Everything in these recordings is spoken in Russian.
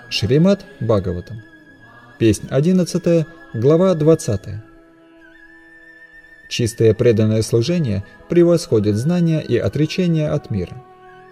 Шримад Бхагаватам. Песнь 11, глава 20. Чистое преданное служение превосходит знания и отречение от мира.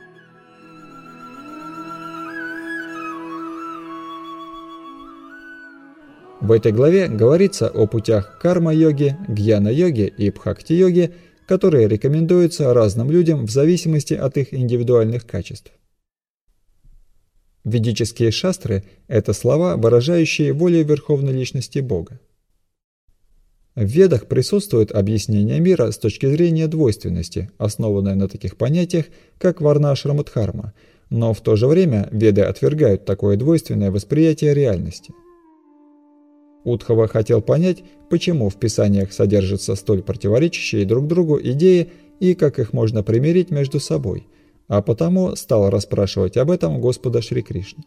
В этой главе говорится о путях карма-йоги, гьяна-йоги и бхакти-йоги, которые рекомендуются разным людям в зависимости от их индивидуальных качеств. Ведические шастры – это слова, выражающие волю Верховной Личности Бога. В Ведах присутствует объяснение мира с точки зрения двойственности, основанное на таких понятиях, как варна-ашрама-дхарма, но в то же время Веды отвергают такое двойственное восприятие реальности. Удхава хотел понять, почему в Писаниях содержатся столь противоречащие друг другу идеи и как их можно примирить между собой, а потому стал расспрашивать об этом Господа Шри Кришну.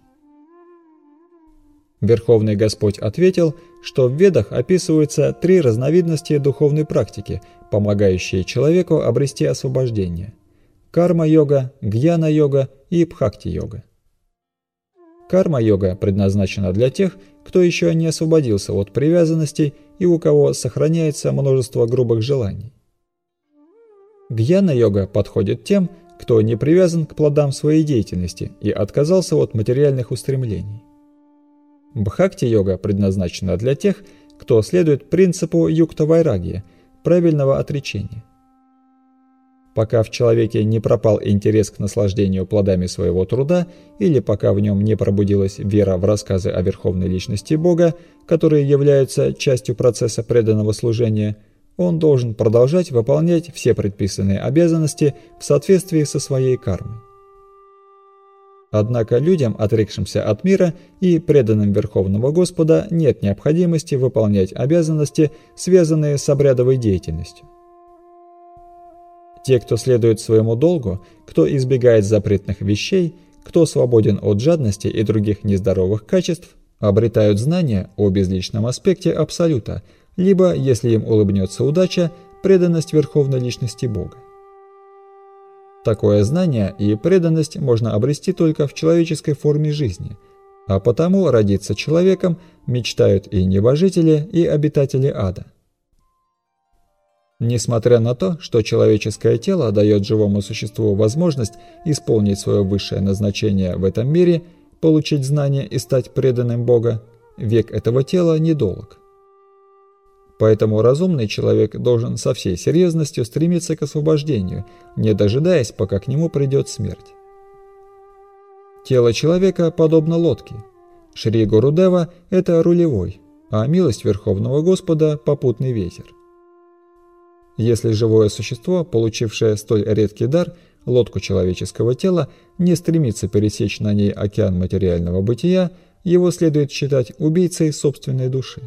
Верховный Господь ответил, что в Ведах описываются 3 разновидности духовной практики, помогающие человеку обрести освобождение – карма-йога, гьяна-йога и бхакти-йога. Карма-йога предназначена для тех, кто еще не освободился от привязанностей и у кого сохраняется множество грубых желаний. Гьяна-йога подходит тем, кто не привязан к плодам своей деятельности и отказался от материальных устремлений. Бхакти-йога предназначена для тех, кто следует принципу юкта-вайрагья, правильного отречения. Пока в человеке не пропал интерес к наслаждению плодами своего труда или пока в нем не пробудилась вера в рассказы о Верховной Личности Бога, которые являются частью процесса преданного служения, он должен продолжать выполнять все предписанные обязанности в соответствии со своей кармой. Однако людям, отрекшимся от мира и преданным Верховного Господа, нет необходимости выполнять обязанности, связанные с обрядовой деятельностью. Те, кто следует своему долгу, кто избегает запретных вещей, кто свободен от жадности и других нездоровых качеств, обретают знания о безличном аспекте Абсолюта, либо, если им улыбнется удача, преданность Верховной Личности Бога. Такое знание и преданность можно обрести только в человеческой форме жизни, а потому родиться человеком мечтают и небожители, и обитатели ада. Несмотря на то, что человеческое тело дает живому существу возможность исполнить свое высшее назначение в этом мире, получить знания и стать преданным Бога, век этого тела недолг. Поэтому разумный человек должен со всей серьезностью стремиться к освобождению, не дожидаясь, пока к нему придет смерть. Тело человека подобно лодке. Шри Гурудева – это рулевой, а милость Верховного Господа – попутный ветер. Если живое существо, получившее столь редкий дар, лодку человеческого тела, не стремится пересечь на ней океан материального бытия, его следует считать убийцей собственной души.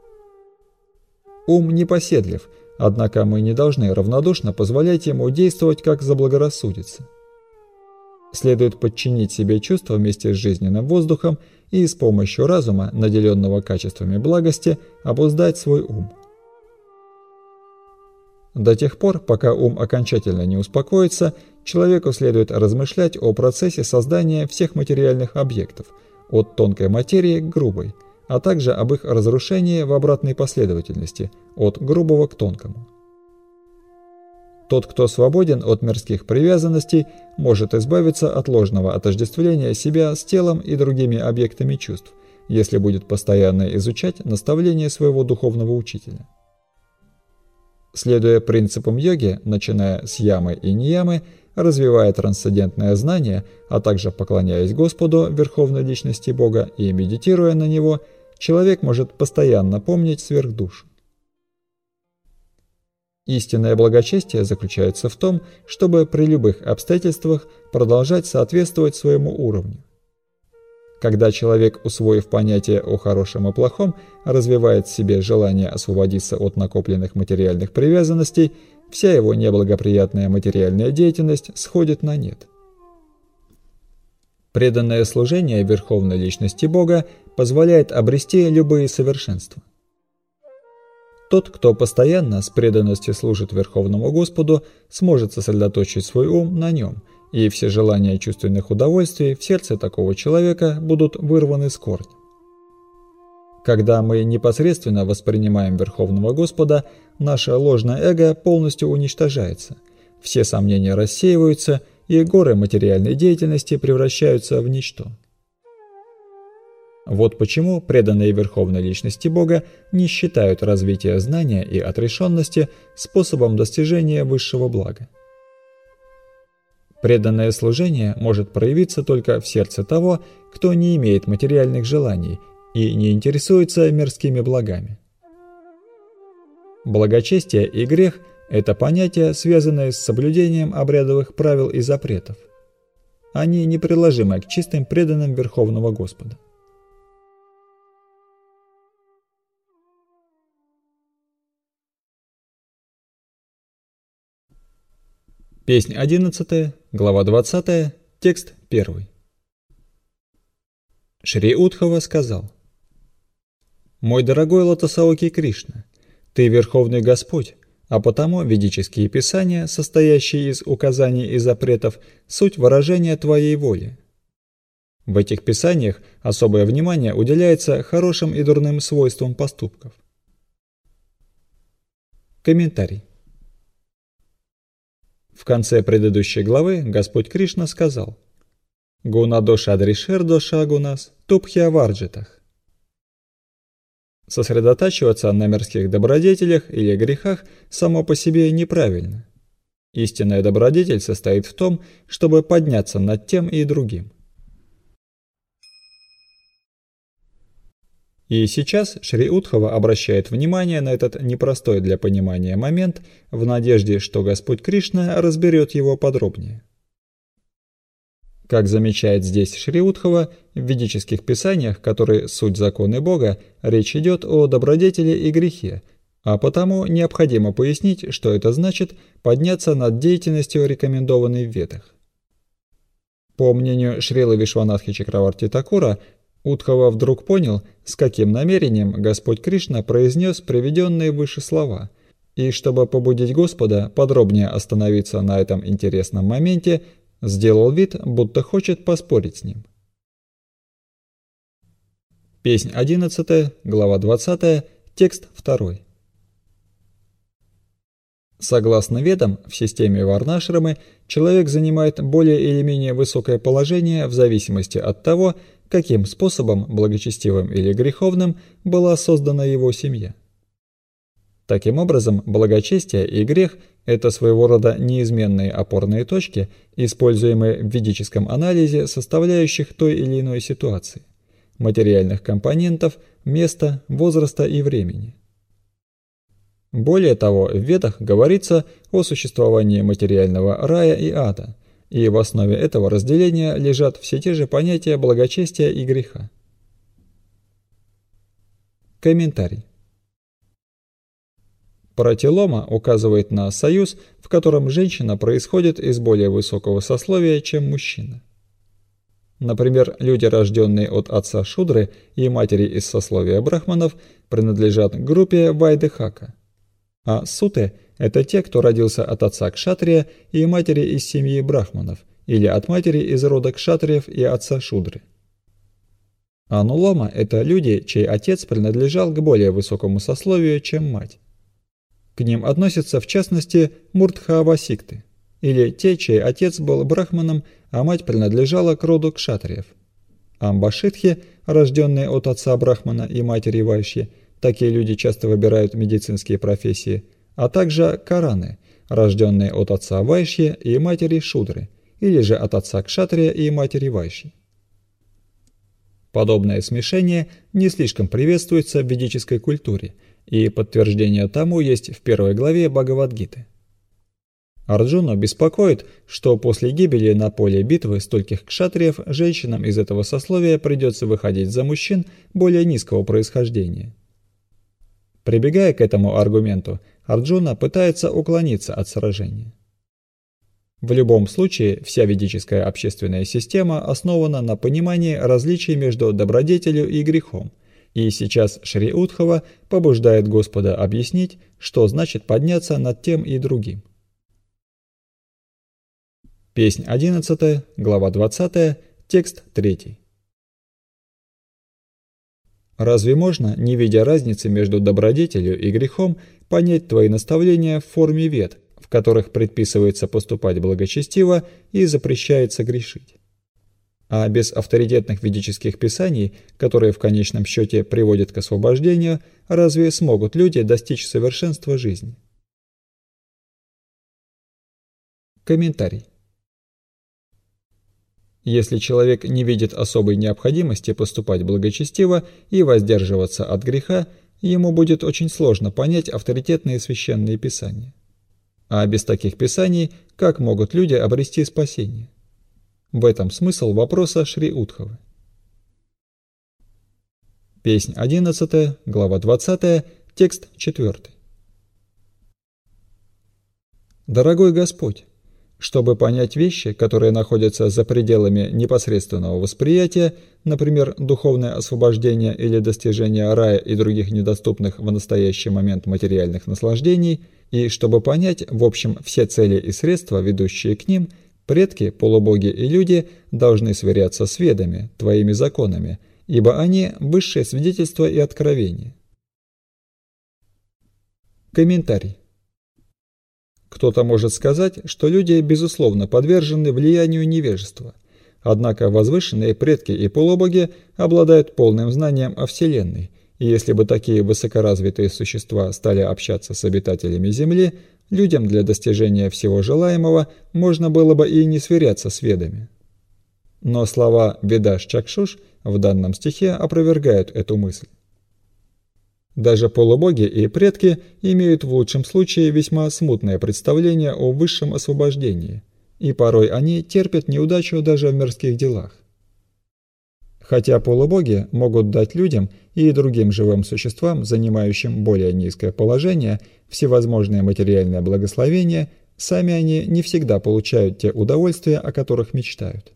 Ум непоседлив, однако мы не должны равнодушно позволять ему действовать как заблагорассудится. Следует подчинить себе чувства вместе с жизненным воздухом и с помощью разума, наделенного качествами благости, обуздать свой ум. До тех пор, пока ум окончательно не успокоится, человеку следует размышлять о процессе создания всех материальных объектов, от тонкой материи к грубой, а также об их разрушении в обратной последовательности, от грубого к тонкому. Тот, кто свободен от мирских привязанностей, может избавиться от ложного отождествления себя с телом и другими объектами чувств, если будет постоянно изучать наставления своего духовного учителя. Следуя принципам йоги, начиная с ямы и ниямы, развивая трансцендентное знание, а также поклоняясь Господу, Верховной Личности Бога, и медитируя на Него, человек может постоянно помнить сверхдушу. Истинное благочестие заключается в том, чтобы при любых обстоятельствах продолжать соответствовать своему уровню. Когда человек, усвоив понятие о хорошем и плохом, развивает в себе желание освободиться от накопленных материальных привязанностей, вся его неблагоприятная материальная деятельность сходит на нет. Преданное служение Верховной Личности Бога позволяет обрести любые совершенства. Тот, кто постоянно с преданностью служит Верховному Господу, сможет сосредоточить свой ум на нем и все желания чувственных удовольствий в сердце такого человека будут вырваны с корнем. Когда мы непосредственно воспринимаем Верховного Господа, наше ложное эго полностью уничтожается, все сомнения рассеиваются, и горы материальной деятельности превращаются в ничто. Вот почему преданные Верховной Личности Бога не считают развитие знания и отрешенности способом достижения высшего блага. Преданное служение может проявиться только в сердце того, кто не имеет материальных желаний и не интересуется мирскими благами. Благочестие и грех – это понятия, связанные с соблюдением обрядовых правил и запретов. Они неприложимы к чистым преданным Верховного Господа. Песнь 11, глава 20, текст 1. Шри Удхава сказал: «Мой дорогой Лотосаоки Кришна, ты Верховный Господь, а потому ведические писания, состоящие из указаний и запретов, суть выражения твоей воли. В этих писаниях особое внимание уделяется хорошим и дурным свойствам поступков». Комментарий. В конце предыдущей главы Господь Кришна сказал: «Гунадоша дришердоша гунас тупхья варджитах». Сосредотачиваться на мирских добродетелях или грехах само по себе неправильно. Истинная добродетель состоит в том, чтобы подняться над тем и другим. И сейчас Шри Удхава обращает внимание на этот непростой для понимания момент в надежде, что Господь Кришна разберет его подробнее. Как замечает здесь Шри Удхава, в ведических писаниях, которые суть законы Бога, речь идет о добродетели и грехе, а потому необходимо пояснить, что это значит подняться над деятельностью, рекомендованной в Ведах. По мнению Шрилы Вишванатхи Чакраварти Такура, Удхава вдруг понял, с каким намерением Господь Кришна произнес приведенные выше слова, и чтобы побудить Господа подробнее остановиться на этом интересном моменте, сделал вид, будто хочет поспорить с ним. Песнь 11, глава 20, текст 2. Согласно Ведам, в системе Варнашрамы человек занимает более или менее высокое положение в зависимости от того, каким способом, благочестивым или греховным, была создана его семья. Таким образом, благочестие и грех – это своего рода неизменные опорные точки, используемые в ведическом анализе составляющих той или иной ситуации, материальных компонентов, места, возраста и времени. Более того, в Ведах говорится о существовании материального рая и ада, и в основе этого разделения лежат все те же понятия благочестия и греха. Комментарий. Пратилома указывает на союз, в котором женщина происходит из более высокого сословия, чем мужчина. Например, люди, рожденные от отца Шудры и матери из сословия брахманов, принадлежат к группе Вайдехака, а суты – это те, кто родился от отца кшатрия и матери из семьи брахманов, или от матери из рода кшатриев и отца Шудры. Анулома – это люди, чей отец принадлежал к более высокому сословию, чем мать. К ним относятся в частности мурдхавасикты, или те, чей отец был брахманом, а мать принадлежала к роду кшатриев. Амбашитхи, рожденные от отца брахмана и матери вайшьи, такие люди часто выбирают медицинские профессии, а также караны, рожденные от отца вайшьи и матери шудры, или же от отца кшатрия и матери вайшьи. Подобное смешение не слишком приветствуется в ведической культуре, и подтверждение тому есть в первой главе Бхагавад-гиты. Арджуну беспокоит, что после гибели на поле битвы стольких кшатриев женщинам из этого сословия придется выходить за мужчин более низкого происхождения. Прибегая к этому аргументу, Арджуна пытается уклониться от сражения. В любом случае, вся ведическая общественная система основана на понимании различий между добродетелью и грехом, и сейчас Шри Удхава побуждает Господа объяснить, что значит подняться над тем и другим. Песнь 11, глава 20, текст 3. Разве можно, не видя разницы между добродетелью и грехом, понять твои наставления в форме вед, в которых предписывается поступать благочестиво и запрещается грешить? А без авторитетных ведических писаний, которые в конечном счете приводят к освобождению, разве смогут люди достичь совершенства жизни? Комментарий. Если человек не видит особой необходимости поступать благочестиво и воздерживаться от греха, ему будет очень сложно понять авторитетные священные писания. А без таких писаний как могут люди обрести спасение? В этом смысл вопроса Шри Удхавы. Песнь 11, глава 20, текст 4. Дорогой Господь, чтобы понять вещи, которые находятся за пределами непосредственного восприятия, например, духовное освобождение или достижение рая и других недоступных в настоящий момент материальных наслаждений, и чтобы понять, в общем, все цели и средства, ведущие к ним, предки, полубоги и люди должны сверяться с ведами, твоими законами, ибо они – высшее свидетельство и откровение. Комментарий. Кто-то может сказать, что люди, безусловно, подвержены влиянию невежества, однако возвышенные предки и полубоги обладают полным знанием о Вселенной, и если бы такие высокоразвитые существа стали общаться с обитателями Земли, людям для достижения всего желаемого можно было бы и не сверяться с ведами. Но слова «Ведаш-Чакшуш» в данном стихе опровергают эту мысль. Даже полубоги и предки имеют в лучшем случае весьма смутное представление о высшем освобождении, и порой они терпят неудачу даже в мирских делах. Хотя полубоги могут дать людям и другим живым существам, занимающим более низкое положение, всевозможные материальные благословения, сами они не всегда получают те удовольствия, о которых мечтают.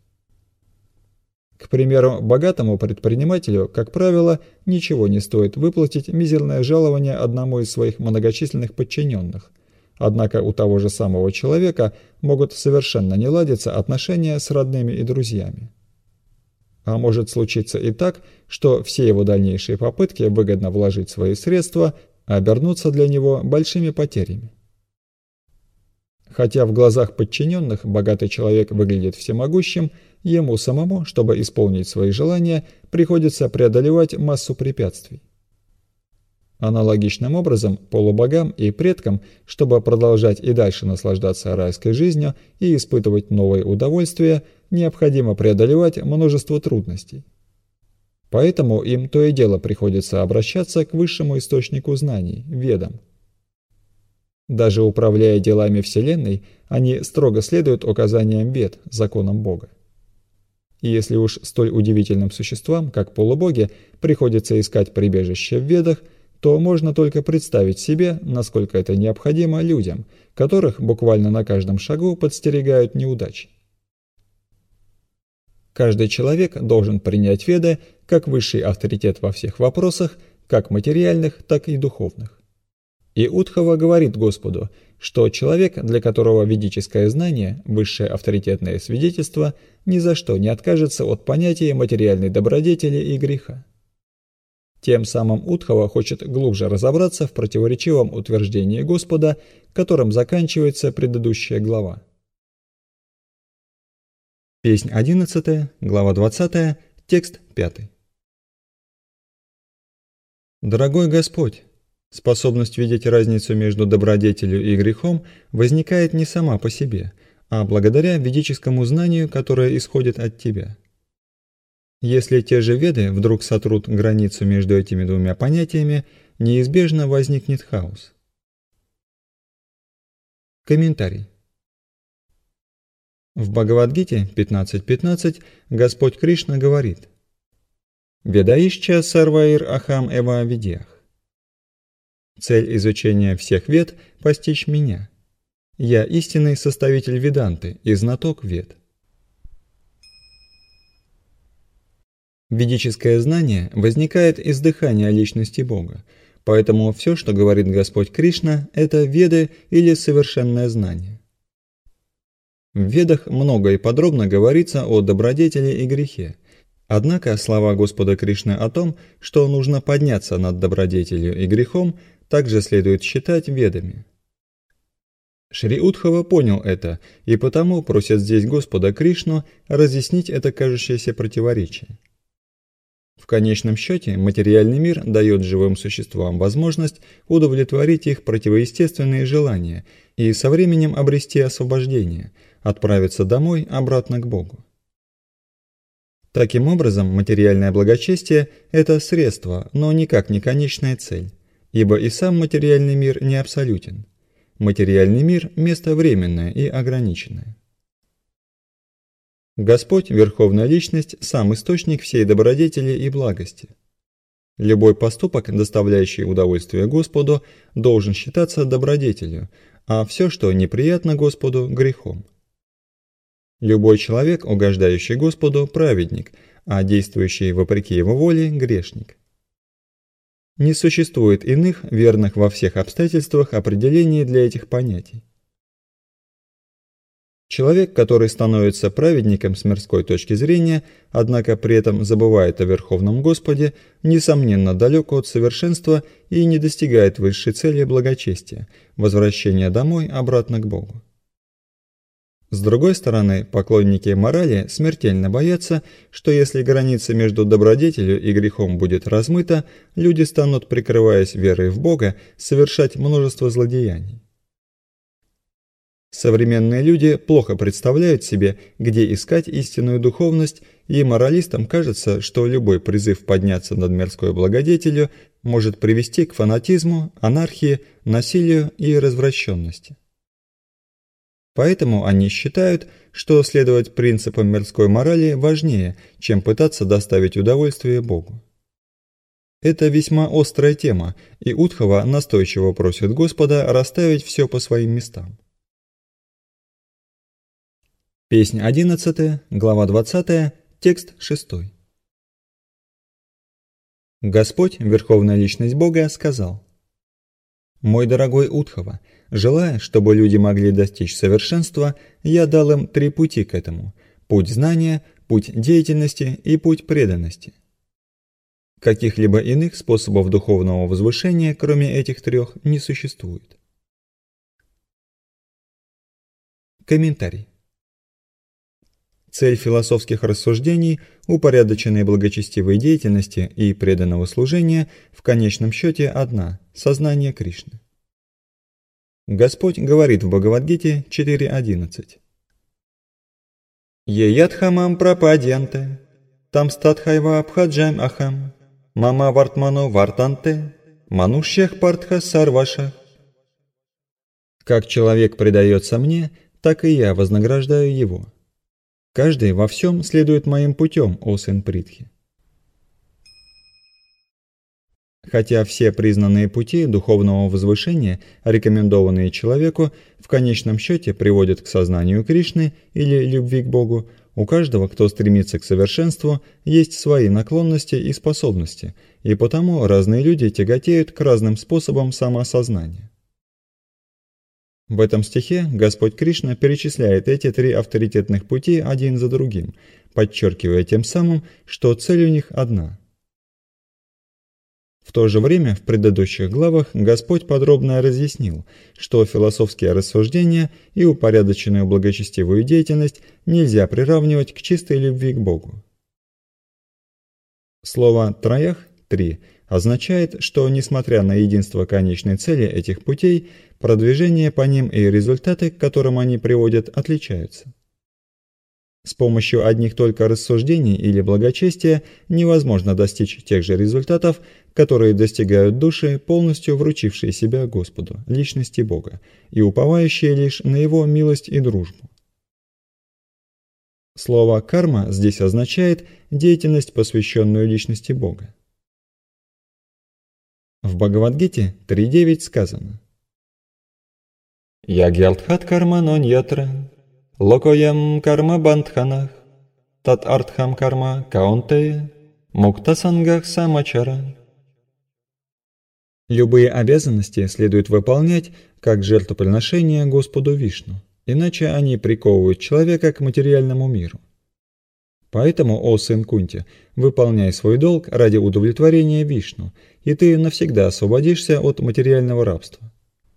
К примеру, богатому предпринимателю, как правило, ничего не стоит выплатить мизерное жалование одному из своих многочисленных подчиненных. Однако у того же самого человека могут совершенно не ладиться отношения с родными и друзьями. А может случиться и так, что все его дальнейшие попытки выгодно вложить свои средства обернутся для него большими потерями. Хотя в глазах подчиненных богатый человек выглядит всемогущим, ему самому, чтобы исполнить свои желания, приходится преодолевать массу препятствий. Аналогичным образом полубогам и предкам, чтобы продолжать и дальше наслаждаться райской жизнью и испытывать новые удовольствия, необходимо преодолевать множество трудностей. Поэтому им то и дело приходится обращаться к высшему источнику знаний – ведам. Даже управляя делами Вселенной, они строго следуют указаниям вед, законам Бога. И если уж столь удивительным существам, как полубоги, приходится искать прибежище в ведах, то можно только представить себе, насколько это необходимо людям, которых буквально на каждом шагу подстерегают неудачи. Каждый человек должен принять веды как высший авторитет во всех вопросах, как материальных, так и духовных. И Удхава говорит Господу, что человек, для которого ведическое знание, высшее авторитетное свидетельство, ни за что не откажется от понятия материальной добродетели и греха. Тем самым Удхава хочет глубже разобраться в противоречивом утверждении Господа, которым заканчивается предыдущая глава. Песнь 11, глава 20, текст 5. Дорогой Господь, способность видеть разницу между добродетелью и грехом возникает не сама по себе, а благодаря ведическому знанию, которое исходит от Тебя. Если те же веды вдруг сотрут границу между этими двумя понятиями, неизбежно возникнет хаос. Комментарий. В Бхагавад-гите 15.15 Господь Кришна говорит: «Ведаишча сарваир ахам эва видях». Цель изучения всех вед – постичь меня. Я истинный составитель Веданты и знаток вед. Ведическое знание возникает из дыхания личности Бога, поэтому все, что говорит Господь Кришна, это веды или совершенное знание. В Ведах много и подробно говорится о добродетели и грехе. Однако слова Господа Кришны о том, что нужно подняться над добродетелью и грехом, также следует считать Ведами. Шри Удхава понял это, и потому просит здесь Господа Кришну разъяснить это кажущееся противоречие. В конечном счете, материальный мир дает живым существам возможность удовлетворить их противоестественные желания и со временем обрести освобождение, отправиться домой обратно к Богу. Таким образом, материальное благочестие – это средство, но никак не конечная цель, ибо и сам материальный мир не абсолютен. Материальный мир – место временное и ограниченное. Господь, Верховная Личность, сам источник всей добродетели и благости. Любой поступок, доставляющий удовольствие Господу, должен считаться добродетелью, а все, что неприятно Господу, грехом. Любой человек, угождающий Господу, праведник, а действующий вопреки его воле, грешник. Не существует иных, верных во всех обстоятельствах определений для этих понятий. Человек, который становится праведником с мирской точки зрения, однако при этом забывает о Верховном Господе, несомненно далек от совершенства и не достигает высшей цели благочестия – возвращения домой обратно к Богу. С другой стороны, поклонники морали смертельно боятся, что если граница между добродетелью и грехом будет размыта, люди станут, прикрываясь верой в Бога, совершать множество злодеяний. Современные люди плохо представляют себе, где искать истинную духовность, и моралистам кажется, что любой призыв подняться над мирской благодетелью может привести к фанатизму, анархии, насилию и развращенности. Поэтому они считают, что следовать принципам мирской морали важнее, чем пытаться доставить удовольствие Богу. Это весьма острая тема, и Удхава настойчиво просит Господа расставить все по своим местам. Песнь 11, глава 20, текст 6. Господь, Верховная Личность Бога, сказал: «Мой дорогой Удхава, желая, чтобы люди могли достичь совершенства, я дал им 3 пути к этому – путь знания, путь деятельности и путь преданности. Каких-либо иных способов духовного возвышения, кроме этих 3, не существует». Комментарий. Цель философских рассуждений, упорядоченной благочестивой деятельности и преданного служения в конечном счете одна – сознание Кришны. Господь говорит в Бхагавад-гите 4.11: «Еядхамам прападьянте, там статхайва абхаджайм ахам, мама вартмано вартанте, манушьях партха сарваша». Как человек предается мне, так и я вознаграждаю его. Каждый во всем следует моим путем, о сын Притхи. Хотя все признанные пути духовного возвышения, рекомендованные человеку, в конечном счете приводят к сознанию Кришны или любви к Богу, у каждого, кто стремится к совершенству, есть свои наклонности и способности, и потому разные люди тяготеют к разным способам самоосознания. В этом стихе Господь Кришна перечисляет эти 3 авторитетных пути один за другим, подчеркивая тем самым, что цель у них одна. В то же время в предыдущих главах Господь подробно разъяснил, что философские рассуждения и упорядоченную благочестивую деятельность нельзя приравнивать к чистой любви к Богу. Слово «троях» – 3 означает, что, несмотря на единство конечной цели этих путей, продвижение по ним и результаты, к которым они приводят, отличаются. С помощью одних только рассуждений или благочестия невозможно достичь тех же результатов, которые достигают души, полностью вручившие себя Господу, личности Бога, и уповающие лишь на Его милость и дружбу. Слово «карма» здесь означает деятельность, посвященную личности Бога. В Бхагавад-гите 3.9 сказано: «Ягьялтхат карма ноньятра, локоям карма бандханах, тат артхам карма каунте, муктасангах самачара». Любые обязанности следует выполнять как жертвоприношение Господу Вишну. иначе они приковывают человека к материальному миру. Поэтому, о сын Кунти, выполняй свой долг ради удовлетворения Вишну, и ты навсегда освободишься от материального рабства.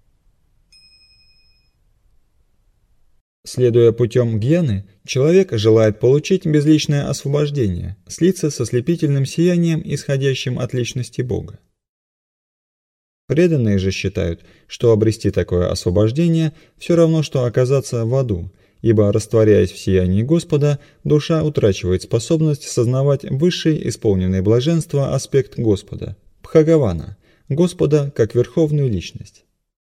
Следуя путем гьяны, человек желает получить безличное освобождение, слиться со слепительным сиянием, исходящим от личности Бога. Преданные же считают, что обрести такое освобождение все равно, что оказаться в аду, ибо, растворяясь в сиянии Господа, душа утрачивает способность сознавать высший, исполненный блаженства аспект Господа – Бхагавана, Господа как верховную личность.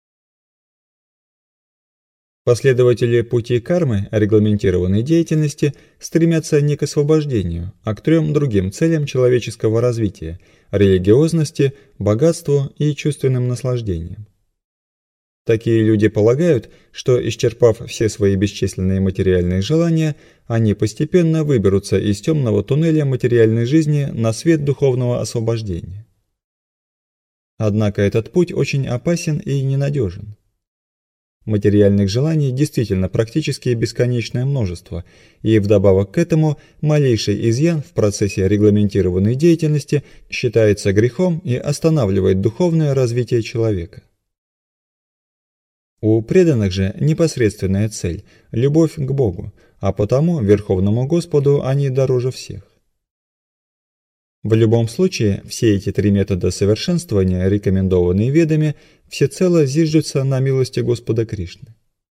Последователи пути кармы, регламентированной деятельности, стремятся не к освобождению, а к трем другим целям человеческого развития – религиозности, богатству и чувственным наслаждениям. Такие люди полагают, что, исчерпав все свои бесчисленные материальные желания, они постепенно выберутся из темного туннеля материальной жизни на свет духовного освобождения. Однако этот путь очень опасен и ненадежен. Материальных желаний действительно практически бесконечное множество, и вдобавок к этому малейший изъян в процессе регламентированной деятельности считается грехом и останавливает духовное развитие человека. У преданных же непосредственная цель – любовь к Богу, а потому Верховному Господу они дороже всех. В любом случае, все эти три метода совершенствования, рекомендованные ведами, всецело зиждутся на милости Господа Кришны.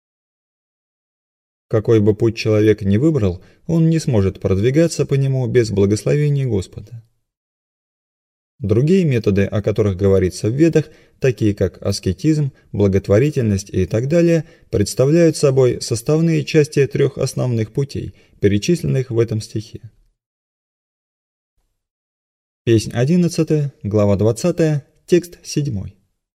Какой бы путь человек ни выбрал, он не сможет продвигаться по нему без благословения Господа. Другие методы, о которых говорится в Ведах, такие как аскетизм, благотворительность и так далее, представляют собой составные части трех основных путей, перечисленных в этом стихе. Песнь 11, глава 20, текст 7.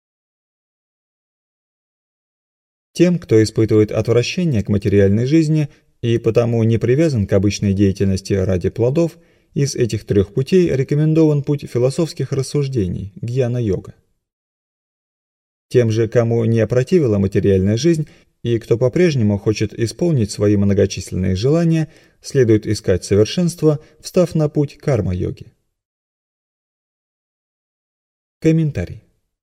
Тем, кто испытывает отвращение к материальной жизни и потому не привязан к обычной деятельности ради плодов, из этих трех путей рекомендован путь философских рассуждений – гьяна-йога. Тем же, кому не опротивила материальная жизнь и кто по-прежнему хочет исполнить свои многочисленные желания, следует искать совершенство, встав на путь карма-йоги. Комментарий.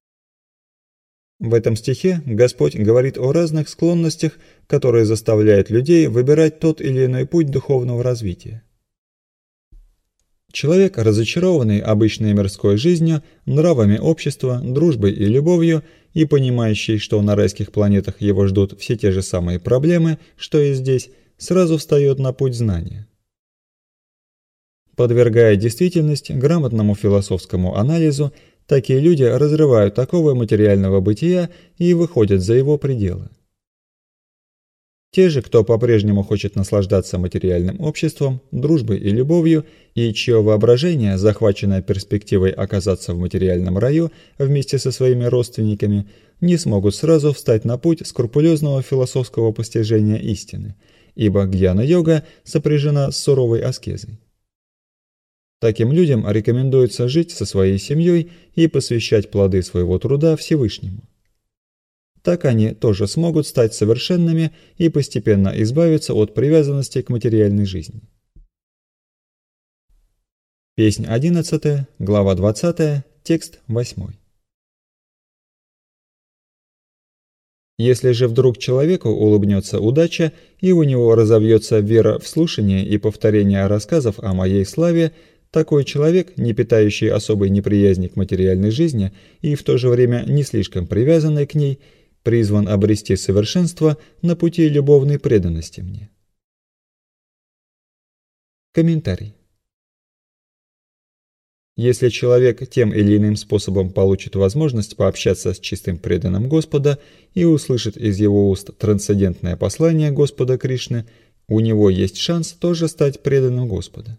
В этом стихе Господь говорит о разных склонностях, которые заставляют людей выбирать тот или иной путь духовного развития. Человек, разочарованный обычной мирской жизнью, нравами общества, дружбой и любовью, и понимающий, что на райских планетах его ждут все те же самые проблемы, что и здесь, сразу встает на путь знания. Подвергая действительность грамотному философскому анализу, такие люди разрывают оковы материального бытия и выходят за его пределы. Те же, кто по-прежнему хочет наслаждаться материальным обществом, дружбой и любовью, и чье воображение, захваченное перспективой оказаться в материальном раю вместе со своими родственниками, не смогут сразу встать на путь скрупулезного философского постижения истины, ибо гьяна-йога сопряжена с суровой аскезой. Таким людям рекомендуется жить со своей семьей и посвящать плоды своего труда Всевышнему. Так они тоже смогут стать совершенными и постепенно избавиться от привязанности к материальной жизни. Песнь 11, глава 20, текст 8. Если же вдруг человеку улыбнется удача, и у него разовьется вера в слушание и повторение рассказов о моей славе, такой человек, не питающий особой неприязни к материальной жизни и в то же время не слишком привязанный к ней, призван обрести совершенство на пути любовной преданности мне. Комментарий. Если человек тем или иным способом получит возможность пообщаться с чистым преданным Господа и услышит из его уст трансцендентное послание Господа Кришны, у него есть шанс тоже стать преданным Господа.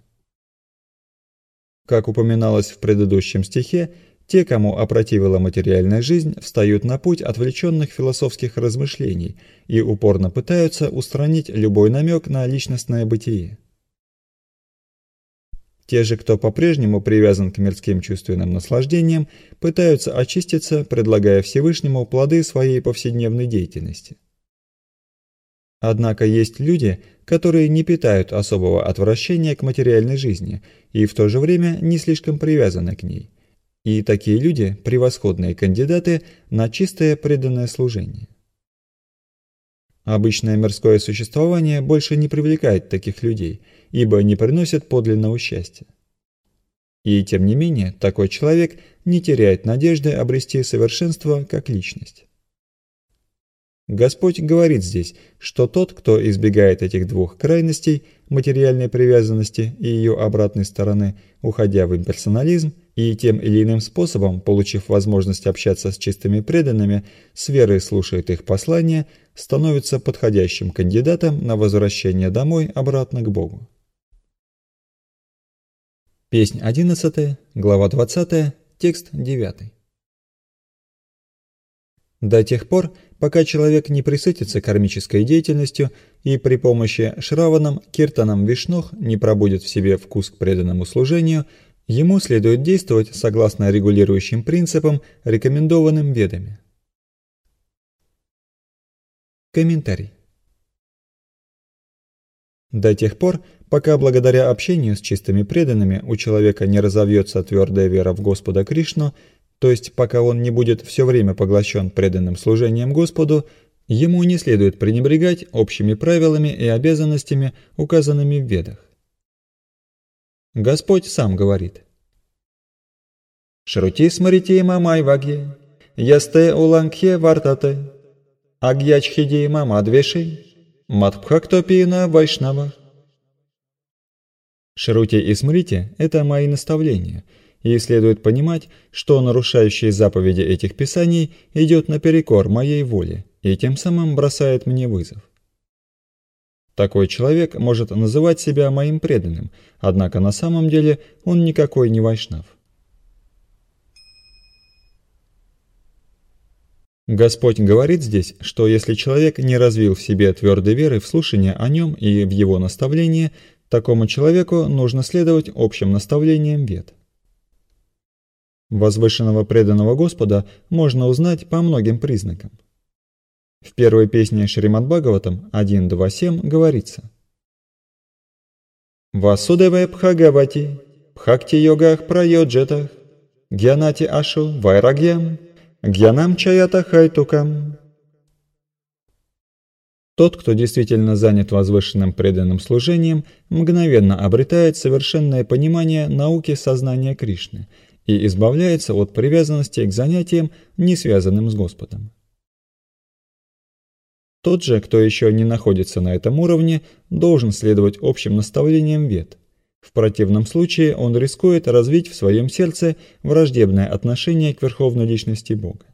Как упоминалось в предыдущем стихе, те, кому опротивила материальная жизнь, встают на путь отвлеченных философских размышлений и упорно пытаются устранить любой намек на личностное бытие. Те же, кто по-прежнему привязан к мирским чувственным наслаждениям, пытаются очиститься, предлагая Всевышнему плоды своей повседневной деятельности. Однако есть люди, которые не питают особого отвращения к материальной жизни и в то же время не слишком привязаны к ней. И такие люди – превосходные кандидаты на чистое преданное служение. Обычное мирское существование больше не привлекает таких людей, ибо не приносит подлинного счастья. И тем не менее, такой человек не теряет надежды обрести совершенство как личность. Господь говорит здесь, что тот, кто избегает этих двух крайностей, материальной привязанности и ее обратной стороны, уходя в имперсонализм, и тем или иным способом, получив возможность общаться с чистыми преданными, с верой слушает их послания, становится подходящим кандидатом на возвращение домой обратно к Богу. Песнь 11, глава 20, текст 9. До тех пор, пока человек не присытится кармической деятельностью и при помощи Шраванам, Киртанам, Вишнох не пробудет в себе вкус к преданному служению, ему следует действовать согласно регулирующим принципам, рекомендованным ведами. Комментарий. До тех пор, пока благодаря общению с чистыми преданными у человека не разовьется твердая вера в Господа Кришну, то есть пока он не будет все время поглощен преданным служением Господу, ему не следует пренебрегать общими правилами и обязанностями, указанными в Ведах. Господь сам говорит: «Шрути смрити мамай вагье, ясте улангхе вартате, агьячхиди мамадвеши, матбхактопина вайшнава». Шрути и смрити – это мои наставления, и следует понимать, что нарушающий заповеди этих писаний идет наперекор моей воле и тем самым бросает мне вызов. Такой человек может называть себя моим преданным, однако на самом деле он никакой не вайшнав. Господь говорит здесь, что если человек не развил в себе твердой веры в слушание о нем и в его наставлении, такому человеку нужно следовать общим наставлениям Вед. Возвышенного преданного Господа можно узнать по многим признакам. В первой песне Шримад Бхагаватам 1.2.7 говорится: «Васудеве Бхагавати, Бхакти-йогах прайоджетах, Гьянати ашу вайрагьям, Гьянам чаята хайтукам». Тот, кто действительно занят возвышенным преданным служением, мгновенно обретает совершенное понимание науки сознания Кришны и избавляется от привязанности к занятиям, не связанным с Господом. Тот же, кто еще не находится на этом уровне, должен следовать общим наставлениям Вед. В противном случае он рискует развить в своем сердце враждебное отношение к Верховной Личности Бога.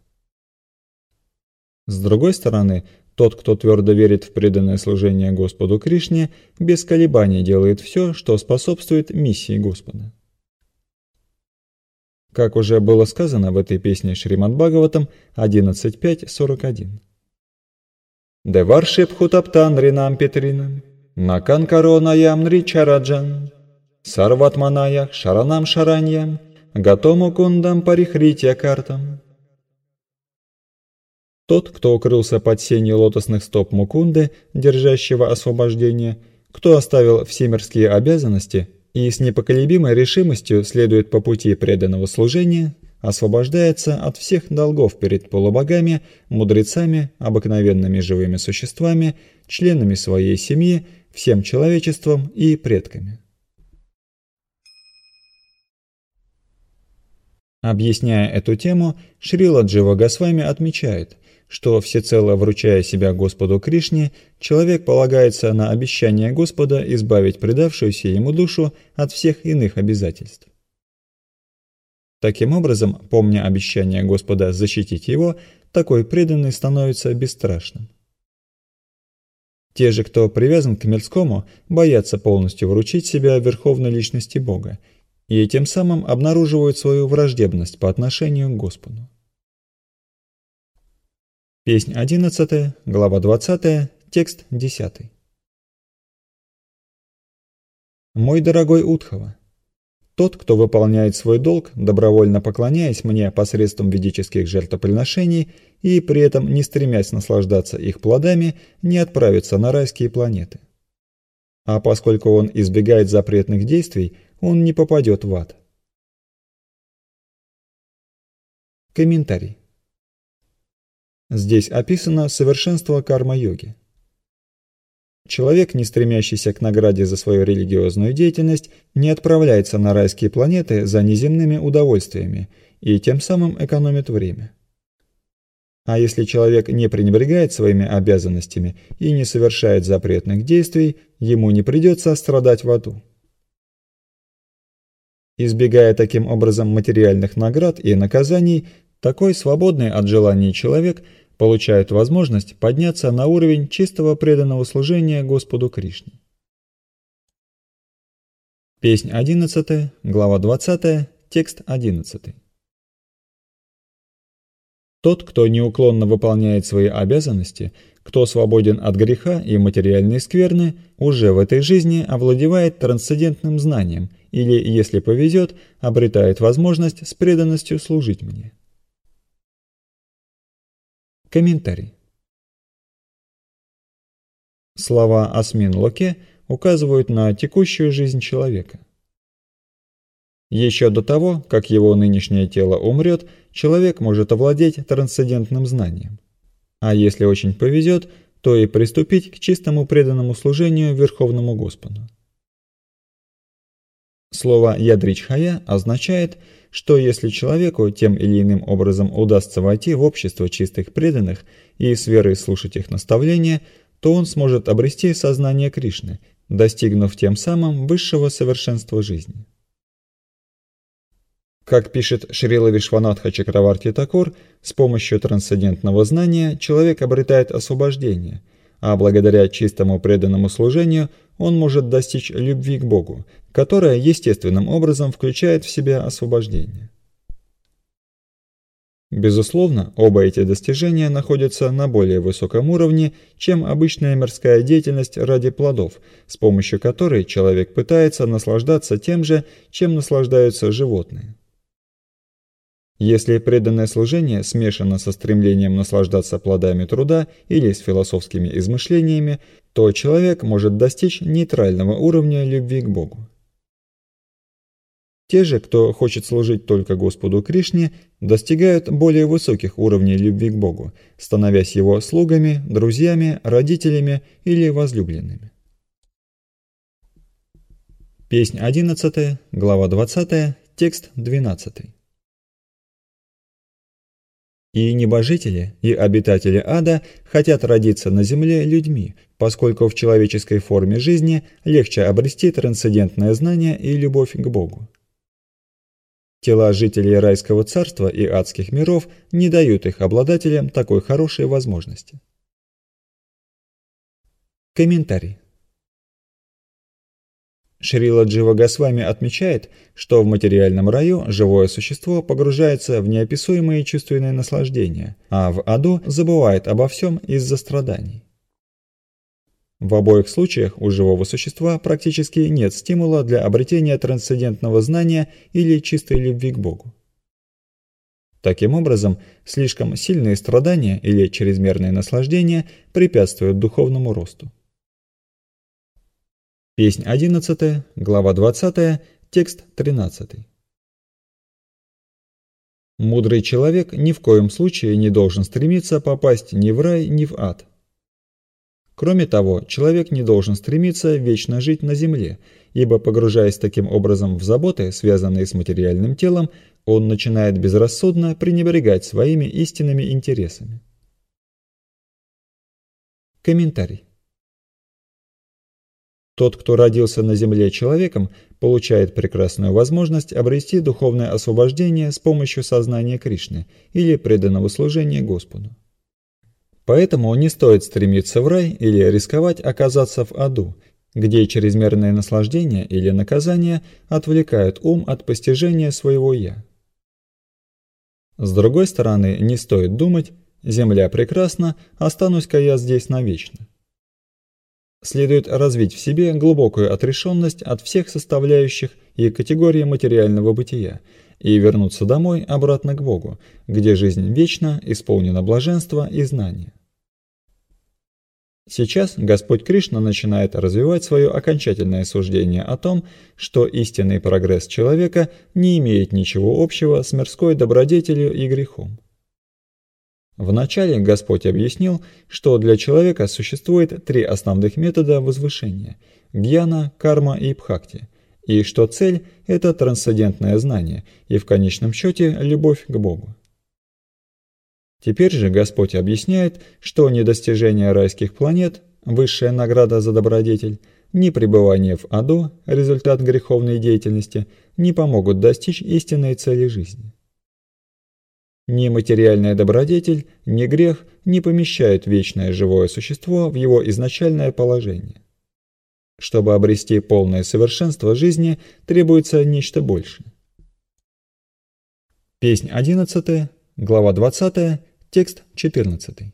С другой стороны, тот, кто твердо верит в преданное служение Господу Кришне, без колебаний делает все, что способствует миссии Господа. Как уже было сказано в этой песне Шримад Бхагаватам 11.5.41. Деваршип хутаптан ринам петринам, наканкаронаям нричараджан, сарватманаях шаранам шараньям, гатому кундам парихритья картам. Тот, кто укрылся под сенью лотосных стоп Мукунды, держащего освобождение, кто оставил всемирские обязанности и с непоколебимой решимостью следует по пути преданного служения, освобождается от всех долгов перед полубогами, мудрецами, обыкновенными живыми существами, членами своей семьи, всем человечеством и предками. Объясняя эту тему, Шрила Джива Госвами отмечает, что всецело вручая себя Господу Кришне, человек полагается на обещание Господа избавить предавшуюся ему душу от всех иных обязательств. Таким образом, помня обещание Господа защитить его, такой преданный становится бесстрашным. Те же, кто привязан к мирскому, боятся полностью вручить себя Верховной Личности Бога и тем самым обнаруживают свою враждебность по отношению к Господу. Песнь 11, глава 20, текст 10. Мой дорогой Удхава, Тот, кто выполняет свой долг, добровольно поклоняясь мне посредством ведических жертвоприношений и при этом не стремясь наслаждаться их плодами, не отправится на райские планеты. А поскольку он избегает запретных действий, он не попадет в ад. Комментарий. Здесь описано совершенство карма-йоги. Человек, не стремящийся к награде за свою религиозную деятельность, не отправляется на райские планеты за неземными удовольствиями и тем самым экономит время. А если человек не пренебрегает своими обязанностями и не совершает запретных действий, ему не придется страдать в аду. Избегая таким образом материальных наград и наказаний, такой свободный от желаний человек получает возможность подняться на уровень чистого преданного служения Господу Кришне. Песнь 11, глава 20, текст 11. Тот, кто неуклонно выполняет свои обязанности, кто свободен от греха и материальной скверны, уже в этой жизни овладевает трансцендентным знанием или, если повезет, обретает возможность с преданностью служить мне. Комментарий. Слова «Асмин Локе» указывают на текущую жизнь человека. Еще до того, как его нынешнее тело умрет, человек может овладеть трансцендентным знанием. А если очень повезет, то и приступить к чистому преданному служению Верховному Господу. Слово «ядричхая» означает, что если человеку тем или иным образом удастся войти в общество чистых преданных и с верой слушать их наставления, то он сможет обрести сознание Кришны, достигнув тем самым высшего совершенства жизни. Как пишет Шрила Вишванатха Чакраварти Такур, с помощью трансцендентного знания человек обретает освобождение, а благодаря чистому преданному служению он может достичь любви к Богу, которая естественным образом включает в себя освобождение. Безусловно, оба эти достижения находятся на более высоком уровне, чем обычная мирская деятельность ради плодов, с помощью которой человек пытается наслаждаться тем же, чем наслаждаются животные. Если преданное служение смешано со стремлением наслаждаться плодами труда или с философскими измышлениями, то человек может достичь нейтрального уровня любви к Богу. Те же, кто хочет служить только Господу Кришне, достигают более высоких уровней любви к Богу, становясь его слугами, друзьями, родителями или возлюбленными. Песнь 11, глава 20, текст 12. И небожители, и обитатели ада хотят родиться на земле людьми, поскольку в человеческой форме жизни легче обрести трансцендентное знание и любовь к Богу. Тела жителей райского царства и адских миров не дают их обладателям такой хорошей возможности. Комментарий. Шрила Джива Госвами отмечает, что в материальном раю живое существо погружается в неописуемые чувственные наслаждения, а в аду забывает обо всем из-за страданий. В обоих случаях у живого существа практически нет стимула для обретения трансцендентного знания или чистой любви к Богу. Таким образом, слишком сильные страдания или чрезмерные наслаждения препятствуют духовному росту. Песнь 11, глава 20, текст 13. Мудрый человек ни в коем случае не должен стремиться попасть ни в рай, ни в ад. Кроме того, человек не должен стремиться вечно жить на земле, ибо, погружаясь таким образом в заботы, связанные с материальным телом, он начинает безрассудно пренебрегать своими истинными интересами. Комментарий. Тот, кто родился на земле человеком, получает прекрасную возможность обрести духовное освобождение с помощью сознания Кришны или преданного служения Господу. Поэтому не стоит стремиться в рай или рисковать оказаться в аду, где чрезмерные наслаждения или наказания отвлекают ум от постижения своего «я». С другой стороны, не стоит думать: «Земля прекрасна, останусь-ка я здесь навечно». следует развить в себе глубокую отрешенность от всех составляющих и категорий материального бытия и вернуться домой обратно к Богу, где жизнь вечна, исполнена блаженства и знания. Сейчас Господь Кришна начинает развивать свое окончательное суждение о том, что истинный прогресс человека не имеет ничего общего с мирской добродетелью и грехом. Вначале Господь объяснил, что для человека существует три основных метода возвышения – гьяна, карма и бхакти, и что цель – это трансцендентное знание и в конечном счете любовь к Богу. Теперь же Господь объясняет, что ни достижение райских планет, высшая награда за добродетель, ни пребывание в аду, результат греховной деятельности, не помогут достичь истинной цели жизни. Ни материальная добродетель, ни грех не помещают вечное живое существо в его изначальное положение. Чтобы обрести полное совершенство жизни, требуется нечто большее. Песнь 11, глава 20, текст 14.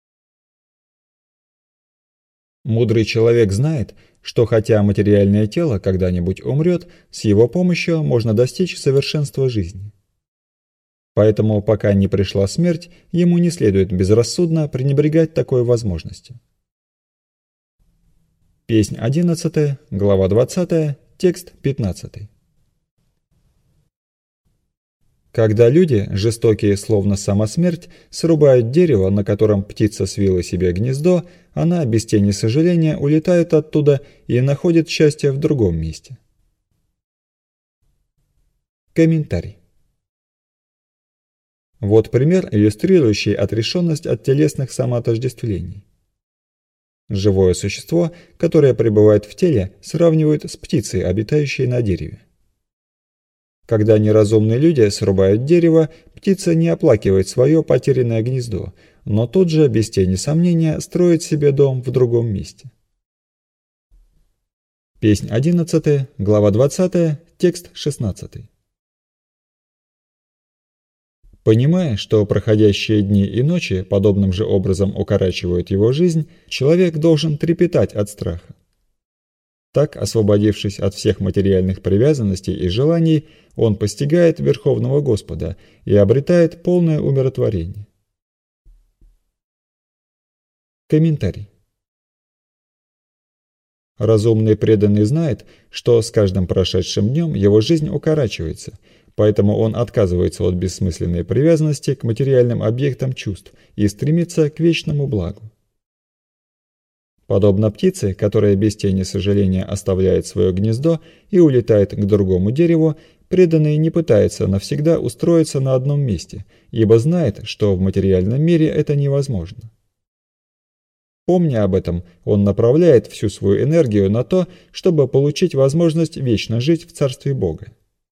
Мудрый человек знает, что хотя материальное тело когда-нибудь умрет, с его помощью можно достичь совершенства жизни. Поэтому, пока не пришла смерть, ему не следует безрассудно пренебрегать такой возможностью. Песнь 11, глава 20, текст 15. Когда люди, жестокие словно сама смерть, срубают дерево, на котором птица свила себе гнездо, она без тени сожаления улетает оттуда и находит счастье в другом месте. Комментарий. Вот пример, иллюстрирующий отрешенность от телесных самоотождествлений. Живое существо, которое пребывает в теле, сравнивают с птицей, обитающей на дереве. Когда неразумные люди срубают дерево, птица не оплакивает свое потерянное гнездо, но тут же, без тени сомнения, строит себе дом в другом месте. Песнь 11, глава 20, текст 16. Понимая, что проходящие дни и ночи подобным же образом укорачивают его жизнь, человек должен трепетать от страха. Так, освободившись от всех материальных привязанностей и желаний, он постигает Верховного Господа и обретает полное умиротворение. Комментарий. Разумный преданный знает, что с каждым прошедшим днем его жизнь укорачивается, поэтому он отказывается от бессмысленной привязанности к материальным объектам чувств и стремится к вечному благу. Подобно птице, которая без тени сожаления оставляет свое гнездо и улетает к другому дереву, преданный не пытается навсегда устроиться на одном месте, ибо знает, что в материальном мире это невозможно. Помня об этом, он направляет всю свою энергию на то, чтобы получить возможность вечно жить в Царстве Бога.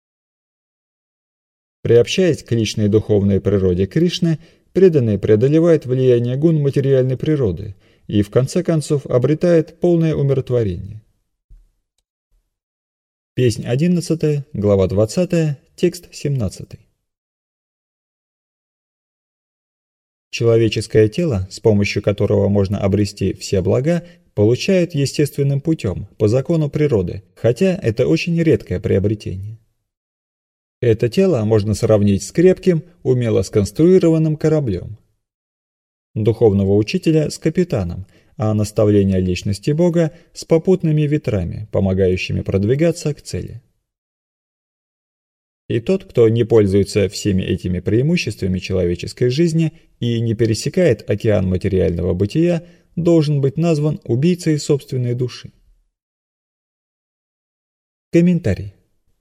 Приобщаясь к личной духовной природе Кришны, преданный преодолевает влияние гун материальной природы и в конце концов обретает полное умиротворение. Песнь 11, глава 20, текст 17. Человеческое тело, с помощью которого можно обрести все блага, получает естественным путем, по закону природы, хотя это очень редкое приобретение. Это тело можно сравнить с крепким, умело сконструированным кораблем. Духовного учителя с капитаном, а наставление личности Бога с попутными ветрами, помогающими продвигаться к цели. И тот, кто не пользуется всеми этими преимуществами человеческой жизни и не пересекает океан материального бытия, должен быть назван убийцей собственной души. Комментарий.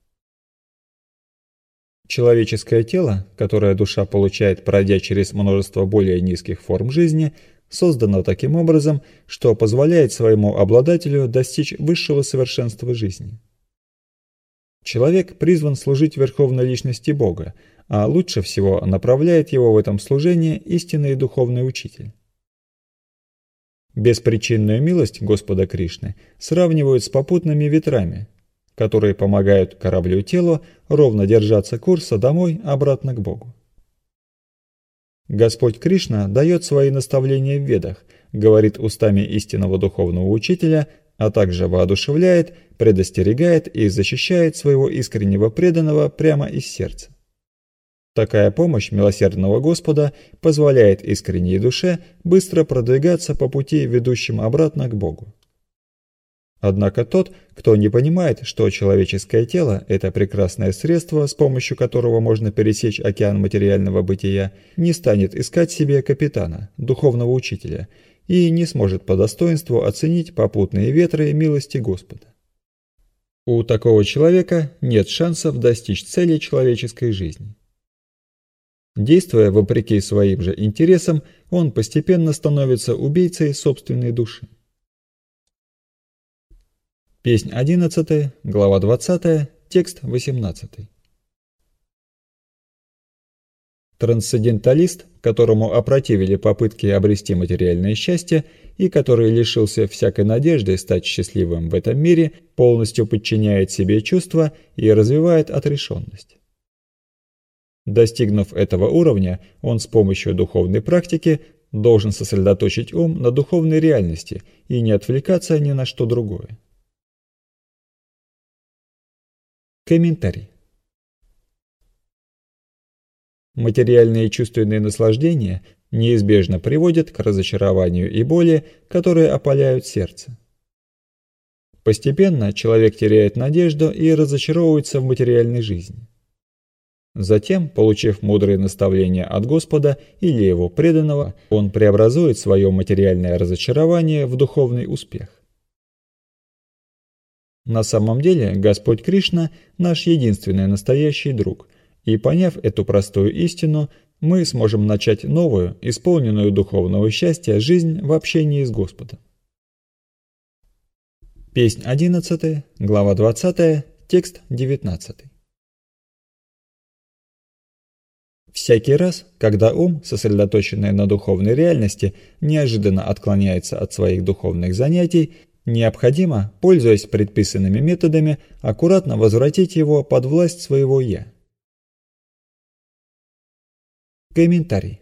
Человеческое тело, которое душа получает, пройдя через множество более низких форм жизни, создано таким образом, что позволяет своему обладателю достичь высшего совершенства жизни. Человек призван служить Верховной Личности Бога, а лучше всего направляет его в этом служении истинный духовный учитель. Беспричинную милость Господа Кришны сравнивают с попутными ветрами, которые помогают кораблю-телу ровно держаться курса домой обратно к Богу. Господь Кришна дает свои наставления в Ведах, говорит устами истинного духовного учителя, а также воодушевляет, предостерегает и защищает своего искреннего преданного прямо из сердца. Такая помощь милосердного Господа позволяет искренней душе быстро продвигаться по пути, ведущим обратно к Богу. Однако тот, кто не понимает, что человеческое тело – это прекрасное средство, с помощью которого можно пересечь океан материального бытия, не станет искать себе капитана, духовного учителя, и не сможет по достоинству оценить попутные ветры милости Господа. У такого человека нет шансов достичь цели человеческой жизни. Действуя вопреки своим же интересам, он постепенно становится убийцей собственной души. Песнь 11, глава 20, текст 18. Трансценденталист, которому опротивили попытки обрести материальное счастье и который лишился всякой надежды стать счастливым в этом мире, полностью подчиняет себе чувства и развивает отрешенность. Достигнув этого уровня, он с помощью духовной практики должен сосредоточить ум на духовной реальности и не отвлекаться ни на что другое. Комментарий. Материальные и чувственные наслаждения неизбежно приводят к разочарованию и боли, которые опаляют сердце. Постепенно человек теряет надежду и разочаровывается в материальной жизни. Затем, получив мудрые наставления от Господа или его преданного, он преобразует свое материальное разочарование в духовный успех. На самом деле Господь Кришна – наш единственный настоящий друг, и поняв эту простую истину, мы сможем начать новую, исполненную духовного счастья жизнь в общении с Господом. Песнь 11, глава 20, текст 19. Всякий раз, когда ум, сосредоточенный на духовной реальности, неожиданно отклоняется от своих духовных занятий, необходимо, пользуясь предписанными методами, аккуратно возвратить его под власть своего «я». Комментарий.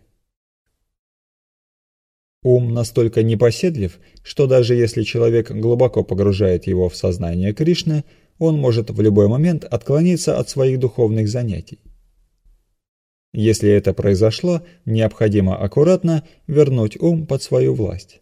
Ум настолько непоседлив, что даже если человек глубоко погружает его в сознание Кришны, он может в любой момент отклониться от своих духовных занятий. Если это произошло, необходимо аккуратно вернуть ум под свою власть.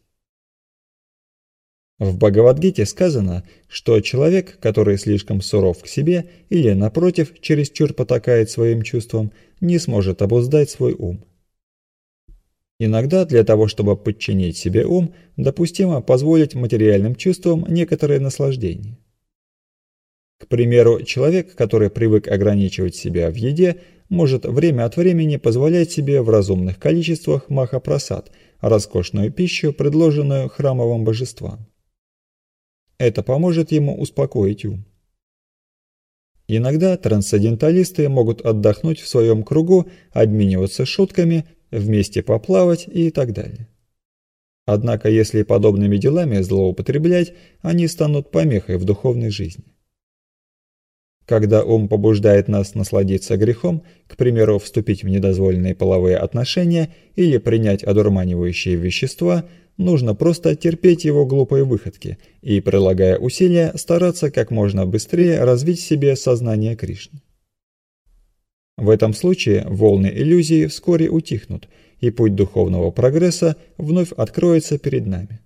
В Бхагавад-гите сказано, что человек, который слишком суров к себе или, напротив, чересчур потакает своим чувствам, не сможет обуздать свой ум. Иногда для того, чтобы подчинить себе ум, допустимо позволить материальным чувствам некоторое наслаждение. К примеру, человек, который привык ограничивать себя в еде, может время от времени позволять себе в разумных количествах маха-прасад, роскошную пищу, предложенную храмовым божествам. Это поможет ему успокоить ум. Иногда трансценденталисты могут отдохнуть в своем кругу, обмениваться шутками, вместе поплавать и так далее. Однако, если подобными делами злоупотреблять, они станут помехой в духовной жизни. Когда ум побуждает нас насладиться грехом, к примеру, вступить в недозволенные половые отношения или принять одурманивающие вещества, нужно просто терпеть его глупые выходки и, прилагая усилия, стараться как можно быстрее развить в себе сознание Кришны. В этом случае волны иллюзии вскоре утихнут, и путь духовного прогресса вновь откроется перед нами.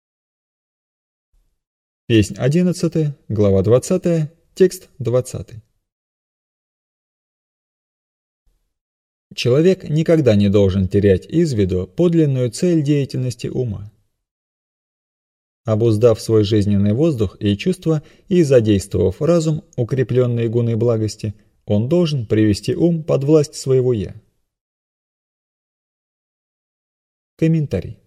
Песнь 11, глава 20, текст 20. Человек никогда не должен терять из виду подлинную цель деятельности ума. Обуздав свой жизненный воздух и чувства и задействовав разум, укрепленный гуной благости, он должен привести ум под власть своего «я». Комментарий.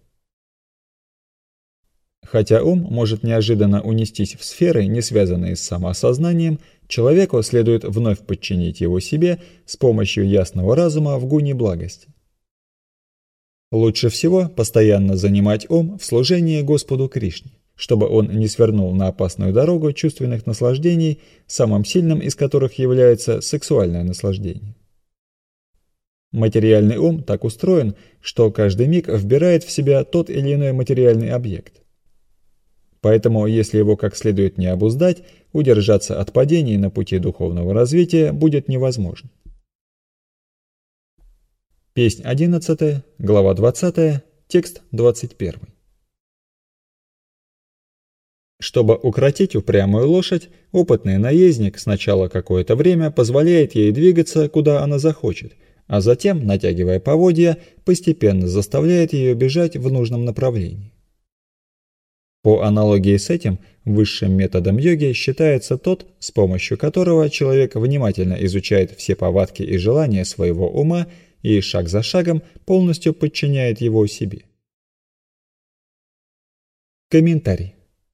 Хотя ум может неожиданно унестись в сферы, не связанные с самоосознанием, человеку следует вновь подчинить его себе с помощью ясного разума в гуне благости. Лучше всего постоянно занимать ум в служении Господу Кришне, чтобы он не свернул на опасную дорогу чувственных наслаждений, самым сильным из которых является сексуальное наслаждение. Материальный ум так устроен, что каждый миг вбирает в себя тот или иной материальный объект. Поэтому, если его как следует не обуздать, удержаться от падений на пути духовного развития будет невозможно. Песнь 11, глава 20, текст 21. Чтобы укротить упрямую лошадь, опытный наездник сначала какое-то время позволяет ей двигаться, куда она захочет, а затем, натягивая поводья, постепенно заставляет ее бежать в нужном направлении. По аналогии с этим, высшим методом йоги считается тот, с помощью которого человек внимательно изучает все повадки и желания своего ума и шаг за шагом полностью подчиняет его себе. Комментарий.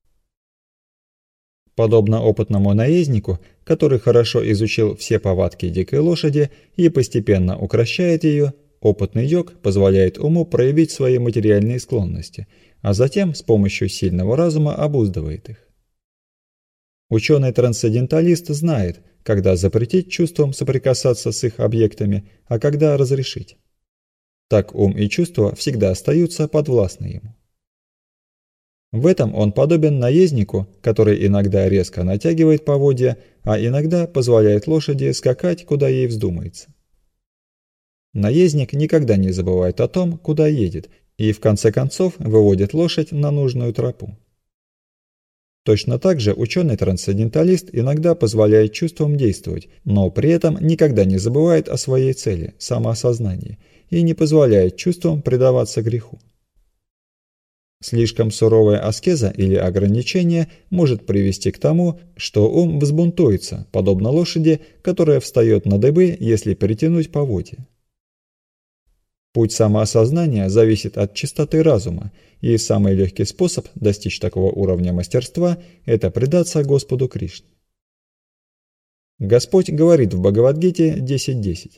Подобно опытному наезднику, который хорошо изучил все повадки дикой лошади и постепенно укрощает ее, опытный йог позволяет уму проявить свои материальные склонности, а затем с помощью сильного разума обуздывает их. Ученый-трансценденталист знает, когда запретить чувствам соприкасаться с их объектами, а когда разрешить. Так ум и чувства всегда остаются подвластны ему. В этом он подобен наезднику, который иногда резко натягивает поводья, а иногда позволяет лошади скакать, куда ей вздумается. Наездник никогда не забывает о том, куда едет, и в конце концов выводит лошадь на нужную тропу. Точно так же ученый-трансценденталист иногда позволяет чувствам действовать, но при этом никогда не забывает о своей цели – самоосознании, и не позволяет чувствам предаваться греху. Слишком суровая аскеза или ограничение может привести к тому, что ум взбунтуется, подобно лошади, которая встает на дыбы, если перетянуть поводья. Путь самоосознания зависит от чистоты разума, и самый легкий способ достичь такого уровня мастерства – это предаться Господу Кришне. Господь говорит в Бхагавад-гите 10.10.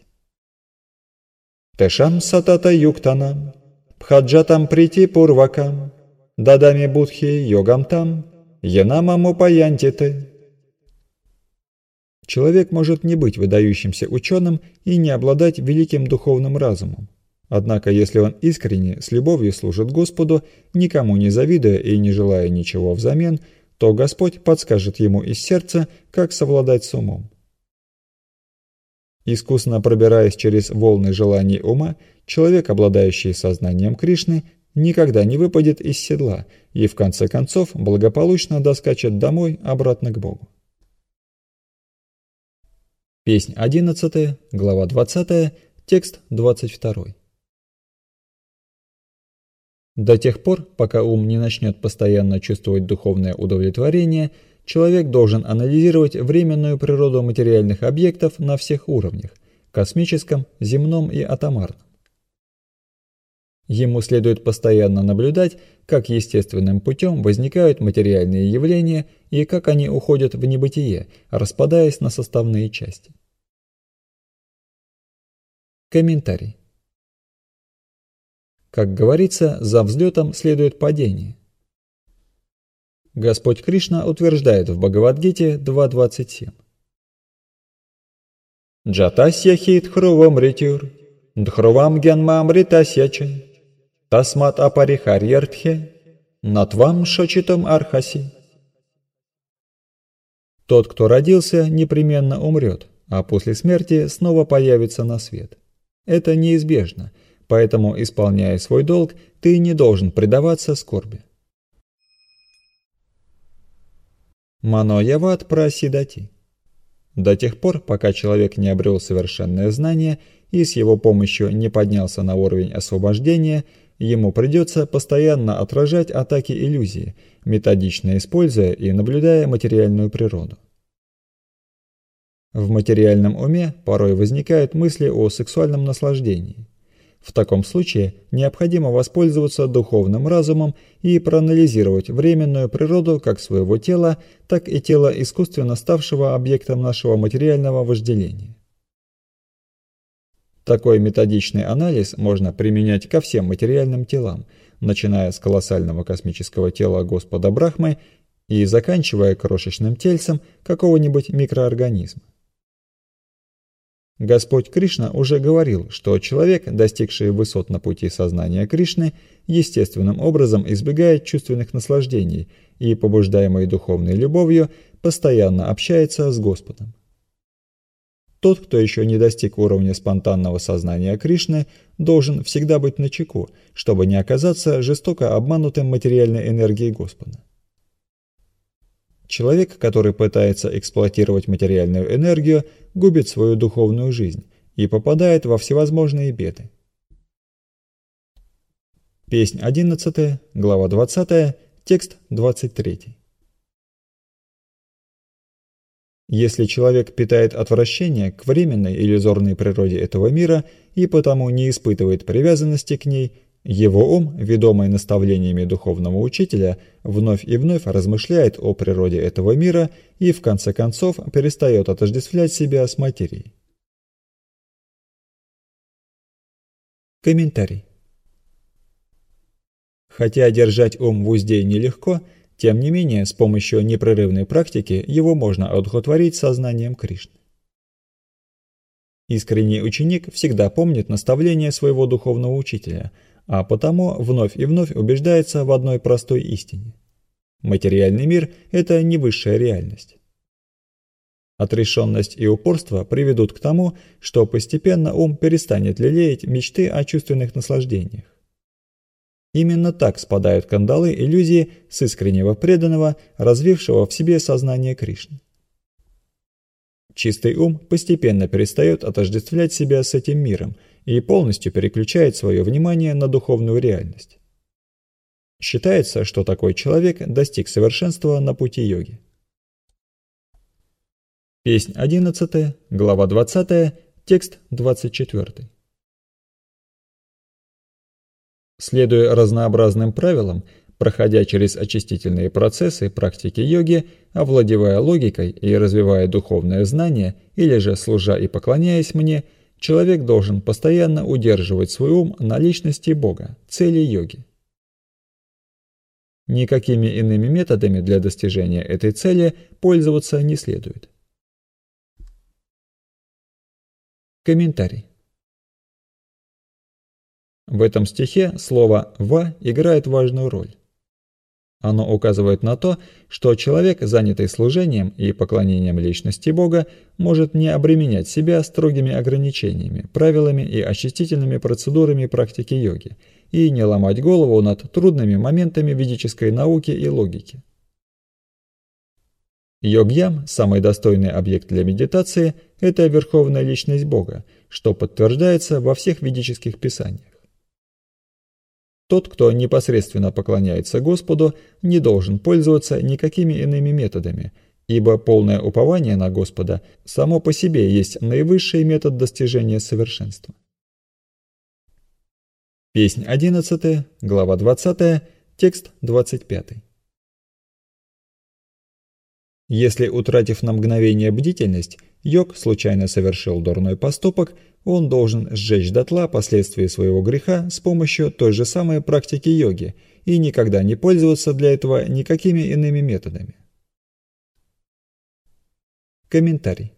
«Тэшам сатата юктанам, пхаджатам прити пурвакам, дадами будхи йогам там, янамам упаянтите». Человек может не быть выдающимся ученым и не обладать великим духовным разумом. Однако, если он искренне, с любовью служит Господу, никому не завидуя и не желая ничего взамен, то Господь подскажет ему из сердца, как совладать с умом. Искусно пробираясь через волны желаний ума, человек, обладающий сознанием Кришны, никогда не выпадет из седла и в конце концов благополучно доскачет домой обратно к Богу. Песнь 11, глава 20, текст 22. До тех пор, пока ум не начнет постоянно чувствовать духовное удовлетворение, человек должен анализировать временную природу материальных объектов на всех уровнях – космическом, земном и атомарном. Ему следует постоянно наблюдать, как естественным путем возникают материальные явления и как они уходят в небытие, распадаясь на составные части. Комментарий. Как говорится, за взлетом следует падение. Господь Кришна утверждает в Бхагавад-гите 2.27. Джатасья хит хрувам ритюр, дхрувам гянмам ритасьяча, тасмат апарихарьяртхе, натвам шочитам архаси. Тот, кто родился, непременно умрет, а после смерти снова появится на свет. Это неизбежно. Поэтому, исполняя свой долг, ты не должен предаваться скорби. Мано яват прасидати. До тех пор, пока человек не обрел совершенное знание и с его помощью не поднялся на уровень освобождения, ему придется постоянно отражать атаки иллюзии, методично используя и наблюдая материальную природу. В материальном уме порой возникают мысли о сексуальном наслаждении. В таком случае необходимо воспользоваться духовным разумом и проанализировать временную природу как своего тела, так и тела искусственно ставшего объектом нашего материального вожделения. Такой методичный анализ можно применять ко всем материальным телам, начиная с колоссального космического тела Господа Брахмы и заканчивая крошечным тельцем какого-нибудь микроорганизма. Господь Кришна уже говорил, что человек, достигший высот на пути сознания Кришны, естественным образом избегает чувственных наслаждений и, побуждаемый духовной любовью, постоянно общается с Господом. Тот, кто еще не достиг уровня спонтанного сознания Кришны, должен всегда быть начеку, чтобы не оказаться жестоко обманутым материальной энергией Господа. Человек, который пытается эксплуатировать материальную энергию, губит свою духовную жизнь и попадает во всевозможные беды. Песнь 11, глава 20, текст 23. Если человек питает отвращение к временной иллюзорной природе этого мира и потому не испытывает привязанности к ней, его ум, ведомый наставлениями духовного учителя, вновь и вновь размышляет о природе этого мира и в конце концов перестает отождествлять себя с материей. Комментарий. Хотя держать ум в узде нелегко, тем не менее с помощью непрерывной практики его можно одухотворить сознанием Кришны. Искренний ученик всегда помнит наставления своего духовного учителя, а потому вновь и вновь убеждается в одной простой истине. Материальный мир – это не высшая реальность. Отрешенность и упорство приведут к тому, что постепенно ум перестанет лелеять мечты о чувственных наслаждениях. Именно так спадают кандалы иллюзии с искреннего преданного, развившего в себе сознание Кришны. Чистый ум постепенно перестает отождествлять себя с этим миром и полностью переключает свое внимание на духовную реальность. Считается, что такой человек достиг совершенства на пути йоги. Песнь 11, глава 20, текст 24. Следуя разнообразным правилам, проходя через очистительные процессы практики йоги, овладевая логикой и развивая духовное знание, или же служа и поклоняясь мне, человек должен постоянно удерживать свой ум на личности Бога, цели йоги. Никакими иными методами для достижения этой цели пользоваться не следует. Комментарий. В этом стихе слово «ва» играет важную роль. Оно указывает на то, что человек, занятый служением и поклонением личности Бога, может не обременять себя строгими ограничениями, правилами и очистительными процедурами практики йоги и не ломать голову над трудными моментами ведической науки и логики. Йогьям, самый достойный объект для медитации, это верховная личность Бога, что подтверждается во всех ведических писаниях. Тот, кто непосредственно поклоняется Господу, не должен пользоваться никакими иными методами, ибо полное упование на Господа само по себе есть наивысший метод достижения совершенства. Песнь 11, глава 20, текст 25. Если, утратив на мгновение бдительность, йог случайно совершил дурной поступок, он должен сжечь дотла последствия своего греха с помощью той же самой практики йоги и никогда не пользоваться для этого никакими иными методами. Комментарий.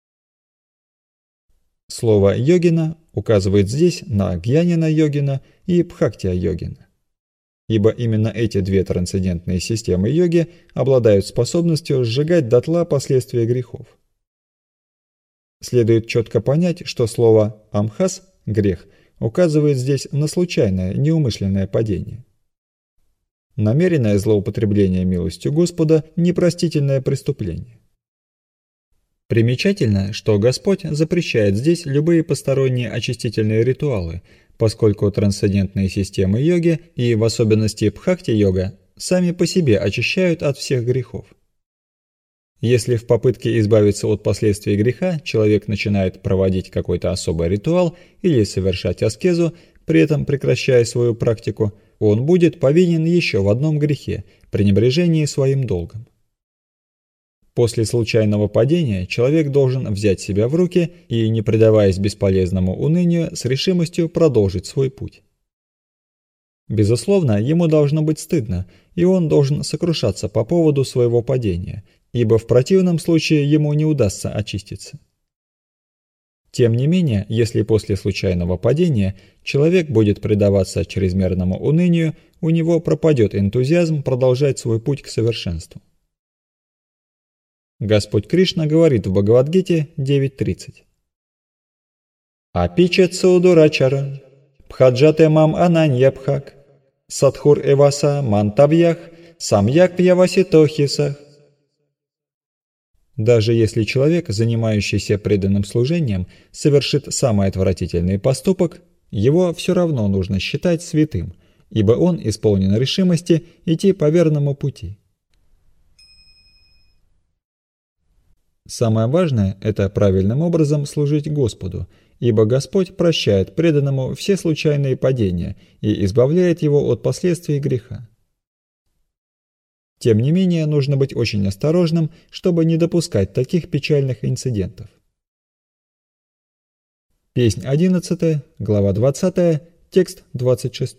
Слово «йогина» указывает здесь на гьянина-йогина и бхактия-йогина, ибо именно эти две трансцендентные системы йоги обладают способностью сжигать дотла последствия грехов. Следует четко понять, что слово «амхас» – грех указывает здесь на случайное, неумышленное падение. Намеренное злоупотребление милостью Господа – непростительное преступление. Примечательно, что Господь запрещает здесь любые посторонние очистительные ритуалы, поскольку трансцендентные системы йоги и в особенности бхакти-йога сами по себе очищают от всех грехов. Если в попытке избавиться от последствий греха человек начинает проводить какой-то особый ритуал или совершать аскезу, при этом прекращая свою практику, он будет повинен еще в одном грехе – пренебрежении своим долгом. После случайного падения человек должен взять себя в руки и, не предаваясь бесполезному унынию, с решимостью продолжить свой путь. Безусловно, ему должно быть стыдно, и он должен сокрушаться по поводу своего падения, ибо в противном случае ему не удастся очиститься. Тем не менее, если после случайного падения человек будет предаваться чрезмерному унынию, у него пропадет энтузиазм продолжать свой путь к совершенству. Господь Кришна говорит в Бхагавад-гите 9.30. «Апичат судурачара, пхаджате мам ананьябхак, садхур эваса мантавьях, самьяк пьяваситохисах». Даже если человек, занимающийся преданным служением, совершит самый отвратительный поступок, его все равно нужно считать святым, ибо он исполнен решимости идти по верному пути. Самое важное – это правильным образом служить Господу, ибо Господь прощает преданному все случайные падения и избавляет его от последствий греха. Тем не менее, нужно быть очень осторожным, чтобы не допускать таких печальных инцидентов. Песнь 11, глава 20, текст 26.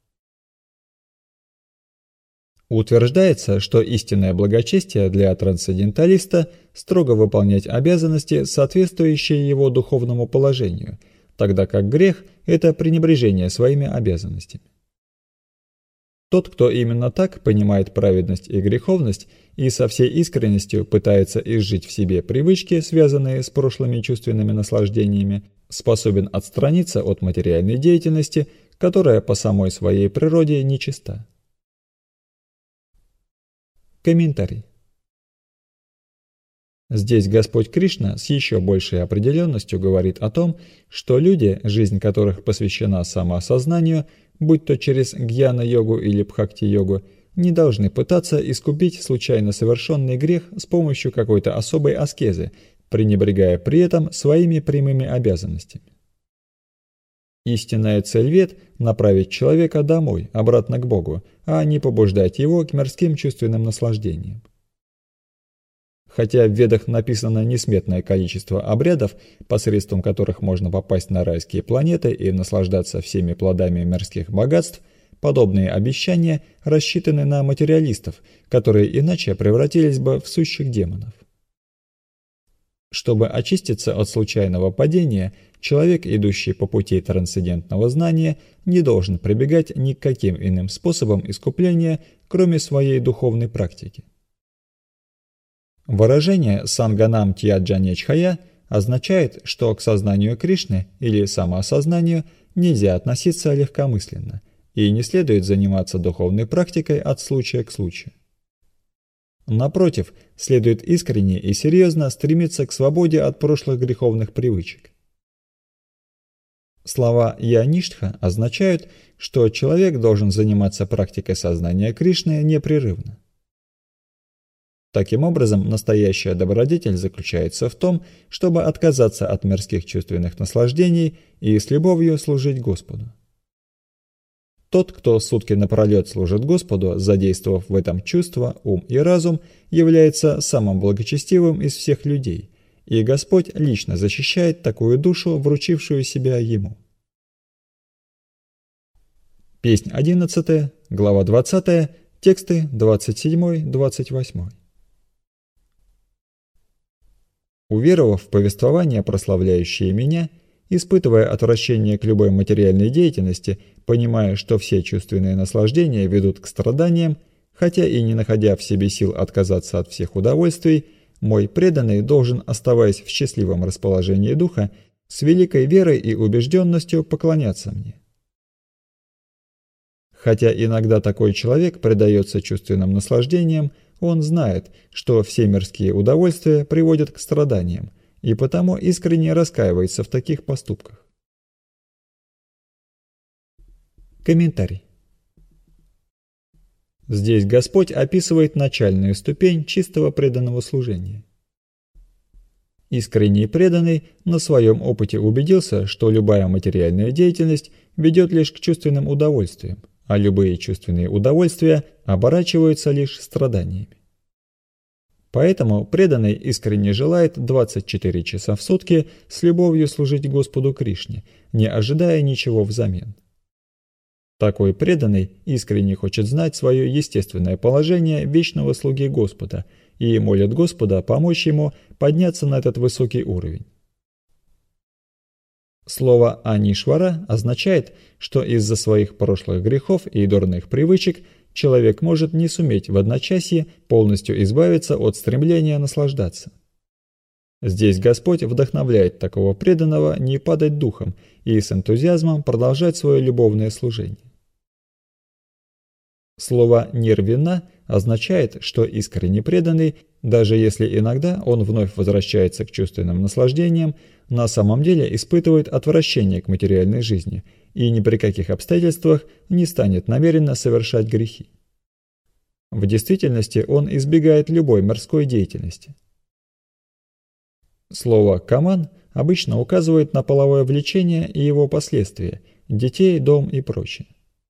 Утверждается, что истинное благочестие для трансценденталиста – строго выполнять обязанности, соответствующие его духовному положению, тогда как грех – это пренебрежение своими обязанностями. Тот, кто именно так понимает праведность и греховность и со всей искренностью пытается изжить в себе привычки, связанные с прошлыми чувственными наслаждениями, способен отстраниться от материальной деятельности, которая по самой своей природе нечиста. Комментарий. Здесь Господь Кришна с еще большей определенностью говорит о том, что люди, жизнь которых посвящена самоосознанию, будь то через гьяна-йогу или бхакти-йогу, не должны пытаться искупить случайно совершенный грех с помощью какой-то особой аскезы, пренебрегая при этом своими прямыми обязанностями. Истинная цель вед – направить человека домой, обратно к Богу, а не побуждать его к мирским чувственным наслаждениям. Хотя в Ведах написано несметное количество обрядов, посредством которых можно попасть на райские планеты и наслаждаться всеми плодами мирских богатств, подобные обещания рассчитаны на материалистов, которые иначе превратились бы в сущих демонов. Чтобы очиститься от случайного падения, человек, идущий по пути трансцендентного знания, не должен прибегать ни к каким иным способам искупления, кроме своей духовной практики. Выражение «санганам тьяджанечхая» означает, что к сознанию Кришны или самоосознанию нельзя относиться легкомысленно, и не следует заниматься духовной практикой от случая к случаю. Напротив, следует искренне и серьезно стремиться к свободе от прошлых греховных привычек. Слова «я-ништха» означают, что человек должен заниматься практикой сознания Кришны непрерывно. Таким образом, настоящая добродетель заключается в том, чтобы отказаться от мирских чувственных наслаждений и с любовью служить Господу. Тот, кто сутки напролет служит Господу, задействовав в этом чувства, ум и разум, является самым благочестивым из всех людей, и Господь лично защищает такую душу, вручившую себя Ему. Песнь 11, глава 20, тексты 27-28. Уверовав в повествования, прославляющие меня, испытывая отвращение к любой материальной деятельности, понимая, что все чувственные наслаждения ведут к страданиям, хотя и не находя в себе сил отказаться от всех удовольствий, мой преданный должен, оставаясь в счастливом расположении духа, с великой верой и убежденностью поклоняться мне. Хотя иногда такой человек предается чувственным наслаждениям, он знает, что все мирские удовольствия приводят к страданиям, и потому искренне раскаивается в таких поступках. Комментарий. Здесь Господь описывает начальную ступень чистого преданного служения. Искренний преданный на своем опыте убедился, что любая материальная деятельность ведет лишь к чувственным удовольствиям, а любые чувственные удовольствия оборачиваются лишь страданиями. Поэтому преданный искренне желает 24 часа в сутки с любовью служить Господу Кришне, не ожидая ничего взамен. Такой преданный искренне хочет знать свое естественное положение вечного слуги Господа и молит Господа помочь ему подняться на этот высокий уровень. Слово «анишвара» означает, что из-за своих прошлых грехов и дурных привычек человек может не суметь в одночасье полностью избавиться от стремления наслаждаться. Здесь Господь вдохновляет такого преданного не падать духом и с энтузиазмом продолжать свое любовное служение. Слово «нирвина» означает, что искренне преданный, даже если иногда он вновь возвращается к чувственным наслаждениям, на самом деле испытывает отвращение к материальной жизни и ни при каких обстоятельствах не станет намеренно совершать грехи. В действительности он избегает любой мирской деятельности. Слово «каман» обычно указывает на половое влечение и его последствия – детей, дом и прочее.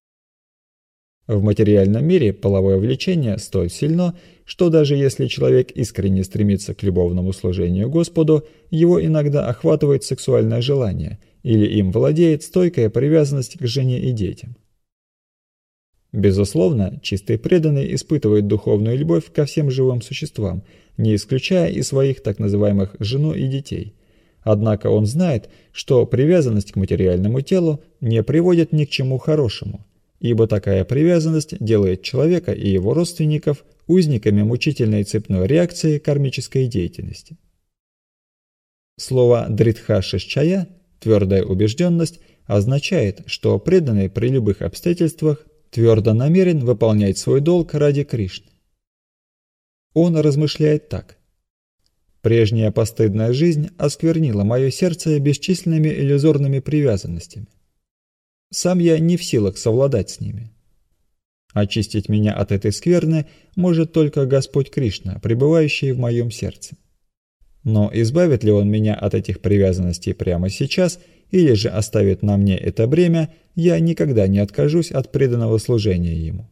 В материальном мире половое влечение столь сильно, что даже если человек искренне стремится к любовному служению Господу, его иногда охватывает сексуальное желание, или им владеет стойкая привязанность к жене и детям. Безусловно, чистый преданный испытывает духовную любовь ко всем живым существам, не исключая и своих так называемых жену и детей. Однако он знает, что привязанность к материальному телу не приводит ни к чему хорошему, ибо такая привязанность делает человека и его родственников узниками мучительной цепной реакции кармической деятельности. Слово «дритха-шишчая» – твердая убежденность – означает, что преданный при любых обстоятельствах твердо намерен выполнять свой долг ради Кришны. Он размышляет так. «Прежняя постыдная жизнь осквернила мое сердце бесчисленными иллюзорными привязанностями. Сам я не в силах совладать с ними. Очистить меня от этой скверны может только Господь Кришна, пребывающий в моем сердце. Но избавит ли Он меня от этих привязанностей прямо сейчас, или же оставит на мне это бремя, я никогда не откажусь от преданного служения Ему.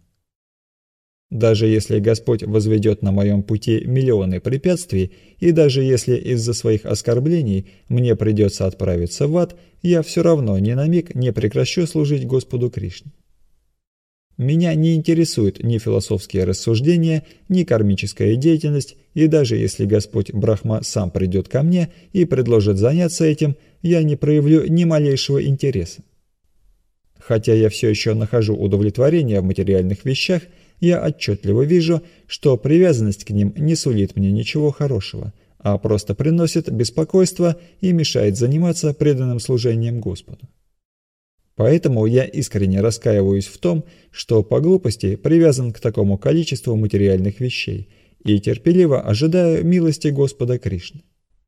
Даже если Господь возведет на моем пути миллионы препятствий, и даже если из-за своих оскорблений мне придется отправиться в ад, я все равно ни на миг не прекращу служить Господу Кришне. Меня не интересуют ни философские рассуждения, ни кармическая деятельность, и даже если Господь Брахма сам придет ко мне и предложит заняться этим, я не проявлю ни малейшего интереса. Хотя я все еще нахожу удовлетворение в материальных вещах, я отчетливо вижу, что привязанность к ним не сулит мне ничего хорошего, а просто приносит беспокойство и мешает заниматься преданным служением Господу. Поэтому я искренне раскаиваюсь в том, что по глупости привязан к такому количеству материальных вещей и терпеливо ожидаю милости Господа Кришны.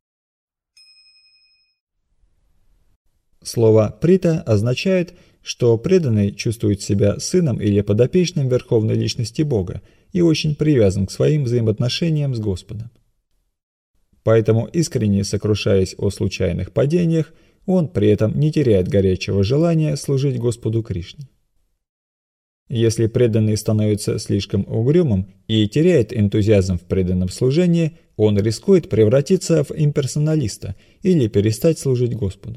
Слово «прита» означает, что преданный чувствует себя сыном или подопечным Верховной Личности Бога и очень привязан к своим взаимоотношениям с Господом. Поэтому, искренне сокрушаясь о случайных падениях, он при этом не теряет горячего желания служить Господу Кришне. Если преданный становится слишком угрюмым и теряет энтузиазм в преданном служении, он рискует превратиться в имперсоналиста или перестать служить Господу.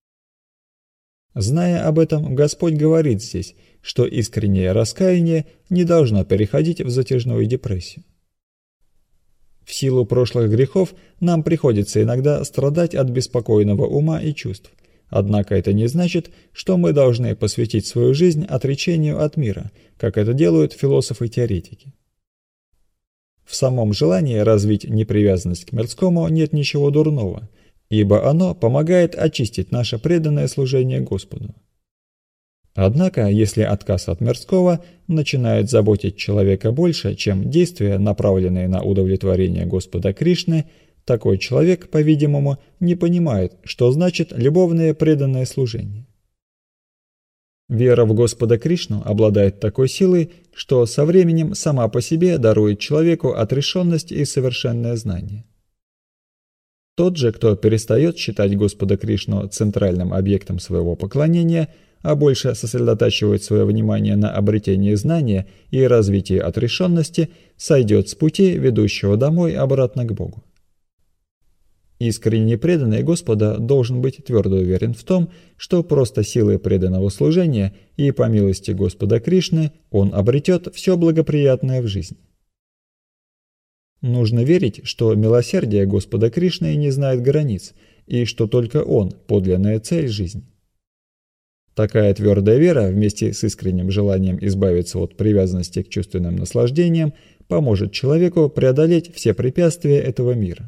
Зная об этом, Господь говорит здесь, что искреннее раскаяние не должно переходить в затяжную депрессию. В силу прошлых грехов нам приходится иногда страдать от беспокойного ума и чувств. Однако это не значит, что мы должны посвятить свою жизнь отречению от мира, как это делают философы-теоретики. В самом желании развить непривязанность к мирскому нет ничего дурного, ибо оно помогает очистить наше преданное служение Господу. Однако, если отказ от мирского начинает заботить человека больше, чем действия, направленные на удовлетворение Господа Кришны, такой человек, по-видимому, не понимает, что значит любовное преданное служение. Вера в Господа Кришну обладает такой силой, что со временем сама по себе дарует человеку отрешенность и совершенное знание. Тот же, кто перестает считать Господа Кришну центральным объектом своего поклонения, а больше сосредотачивает свое внимание на обретении знания и развитии отрешенности, сойдет с пути, ведущего домой обратно к Богу. Искренне преданный Господа должен быть твердо уверен в том, что просто силой преданного служения и по милости Господа Кришны он обретет все благоприятное в жизни. Нужно верить, что милосердие Господа Кришны не знает границ, и что только Он – подлинная цель жизни. Такая твердая вера вместе с искренним желанием избавиться от привязанности к чувственным наслаждениям поможет человеку преодолеть все препятствия этого мира.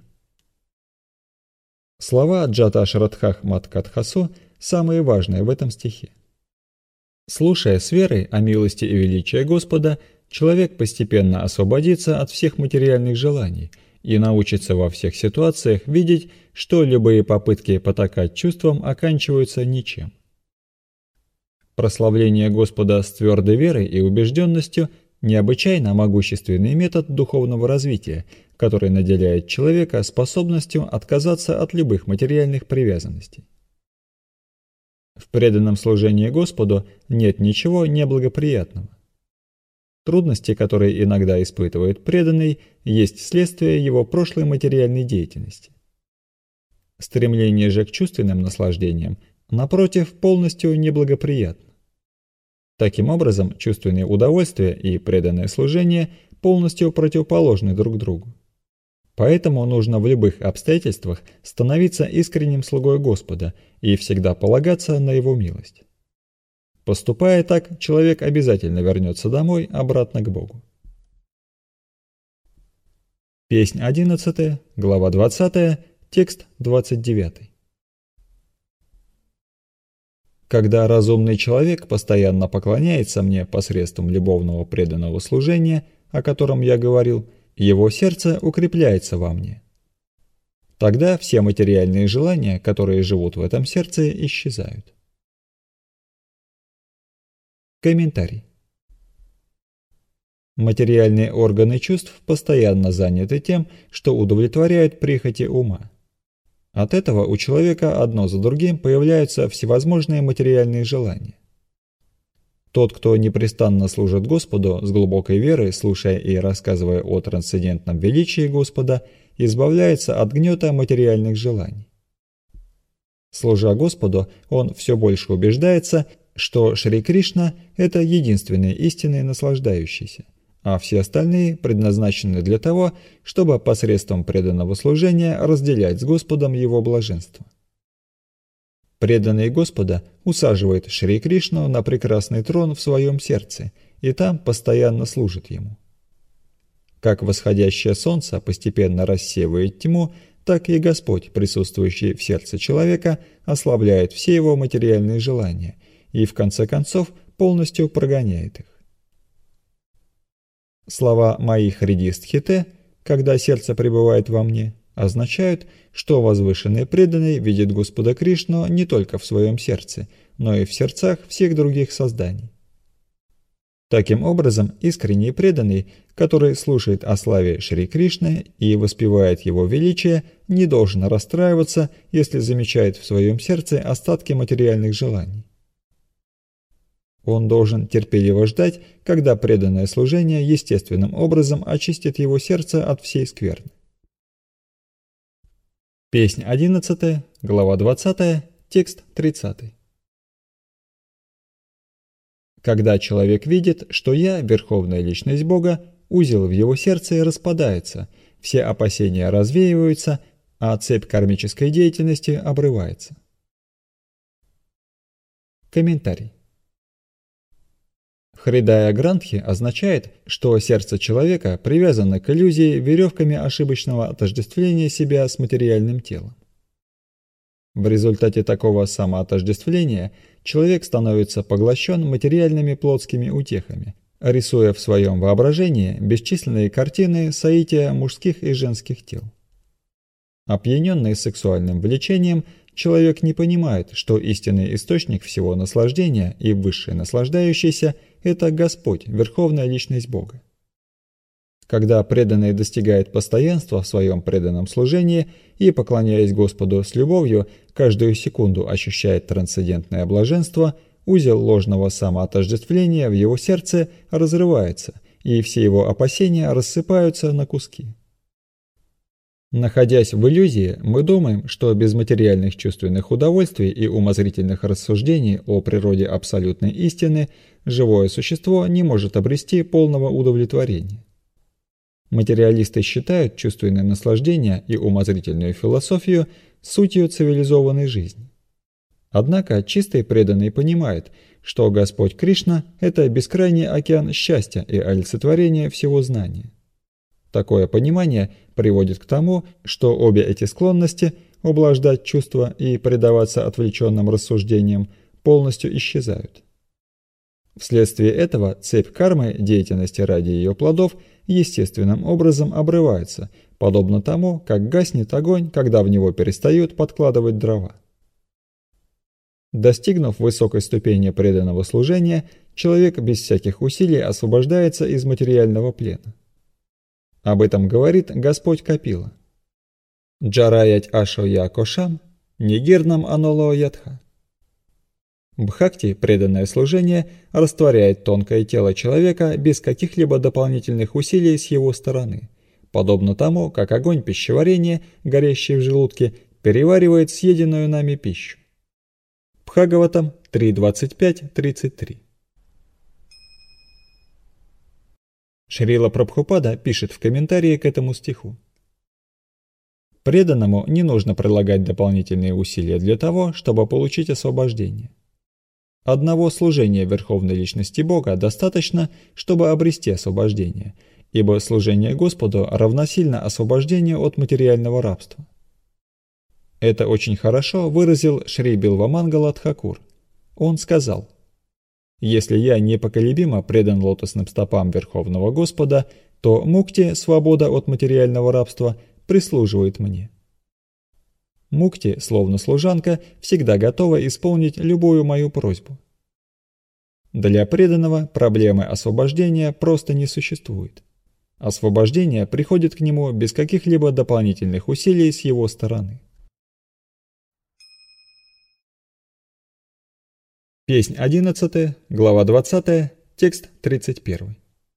Слова Джата Шрадхах Маткатхасо самые важные в этом стихе. Слушая с верой о милости и величии Господа, человек постепенно освободится от всех материальных желаний и научится во всех ситуациях видеть, что любые попытки потакать чувствам оканчиваются ничем. Прославление Господа с твердой верой и убежденностью – необычайно могущественный метод духовного развития, который наделяет человека способностью отказаться от любых материальных привязанностей. В преданном служении Господу нет ничего неблагоприятного. Трудности, которые иногда испытывает преданный, есть следствие его прошлой материальной деятельности. Стремление же к чувственным наслаждениям, напротив, полностью неблагоприятно. Таким образом, чувственные удовольствия и преданное служение полностью противоположны друг другу. Поэтому нужно в любых обстоятельствах становиться искренним слугой Господа и всегда полагаться на Его милость. Поступая так, человек обязательно вернется домой, обратно к Богу. Песнь 11, глава 20, текст 29. Когда разумный человек постоянно поклоняется мне посредством любовного преданного служения, о котором я говорил, его сердце укрепляется во мне. Тогда все материальные желания, которые живут в этом сердце, исчезают. Комментарий. Материальные органы чувств постоянно заняты тем, что удовлетворяют прихоти ума. От этого у человека одно за другим появляются всевозможные материальные желания. Тот, кто непрестанно служит Господу с глубокой верой, слушая и рассказывая о трансцендентном величии Господа, избавляется от гнета материальных желаний. Служа Господу, он все больше убеждается, что Шри Кришна – это единственный истинный наслаждающийся, а все остальные предназначены для того, чтобы посредством преданного служения разделять с Господом его блаженство. Преданный Господа усаживает Шри Кришну на прекрасный трон в своем сердце и там постоянно служит ему. Как восходящее солнце постепенно рассеивает тьму, так и Господь, присутствующий в сердце человека, ослабляет все его материальные желания и в конце концов полностью прогоняет их. Слова «Маи Хридистхите», когда сердце пребывает во мне, означают, что возвышенный преданный видит Господа Кришну не только в своем сердце, но и в сердцах всех других созданий. Таким образом, искренний преданный, который слушает о славе Шри Кришны и воспевает его величие, не должен расстраиваться, если замечает в своем сердце остатки материальных желаний. Он должен терпеливо ждать, когда преданное служение естественным образом очистит его сердце от всей скверны. Песнь 11, глава 20, текст 30. Когда человек видит, что я, Верховная Личность Бога, узел в его сердце распадается, все опасения развеиваются, а цепь кармической деятельности обрывается. Комментарий. Хридая Грантхи означает, что сердце человека привязано к иллюзии веревками ошибочного отождествления себя с материальным телом. В результате такого самоотождествления человек становится поглощен материальными плотскими утехами, рисуя в своем воображении бесчисленные картины соития мужских и женских тел. Опьяненный сексуальным влечением, человек не понимает, что истинный источник всего наслаждения и высший наслаждающийся – это Господь, Верховная Личность Бога. Когда преданный достигает постоянства в своем преданном служении и, поклоняясь Господу с любовью, каждую секунду ощущает трансцендентное блаженство, узел ложного самоотождествления в его сердце разрывается, и все его опасения рассыпаются на куски. Находясь в иллюзии, мы думаем, что без материальных чувственных удовольствий и умозрительных рассуждений о природе абсолютной истины живое существо не может обрести полного удовлетворения. Материалисты считают чувственное наслаждение и умозрительную философию сутью цивилизованной жизни. Однако чистый преданный понимает, что Господь Кришна – это бескрайний океан счастья и олицетворение всего знания. Такое понимание приводит к тому, что обе эти склонности – ублаждать чувства и предаваться отвлеченным рассуждениям – полностью исчезают. Вследствие этого цепь кармы деятельности ради ее плодов естественным образом обрывается, подобно тому, как гаснет огонь, когда в него перестают подкладывать дрова. Достигнув высокой ступени преданного служения, человек без всяких усилий освобождается из материального плена. Об этом говорит Господь Капила. «Джараять ашо я кошам, нигирнам аноло ядха». Бхакти, преданное служение, растворяет тонкое тело человека без каких-либо дополнительных усилий с его стороны, подобно тому, как огонь пищеварения, горящий в желудке, переваривает съеденную нами пищу. Бхагаватам 3.25-33. Шрила Прабхупада пишет в комментарии к этому стиху. Преданному не нужно прилагать дополнительные усилия для того, чтобы получить освобождение. Одного служения Верховной Личности Бога достаточно, чтобы обрести освобождение, ибо служение Господу равносильно освобождению от материального рабства. Это очень хорошо выразил Шри Билвамангала Тхакур. Он сказал: «Если я непоколебимо предан лотосным стопам Верховного Господа, то мукти, свобода от материального рабства, прислуживает мне». Мукти, словно служанка, всегда готова исполнить любую мою просьбу. Для преданного проблемы освобождения просто не существует. Освобождение приходит к нему без каких-либо дополнительных усилий с его стороны. Песнь 11, глава 20, текст 31.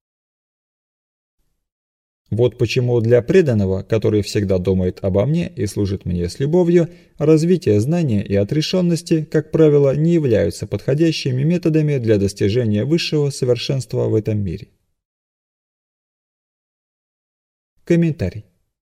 Вот почему для преданного, который всегда думает обо мне и служит мне с любовью, развитие знания и отрешенности, как правило, не являются подходящими методами для достижения высшего совершенства в этом мире. Комментарий.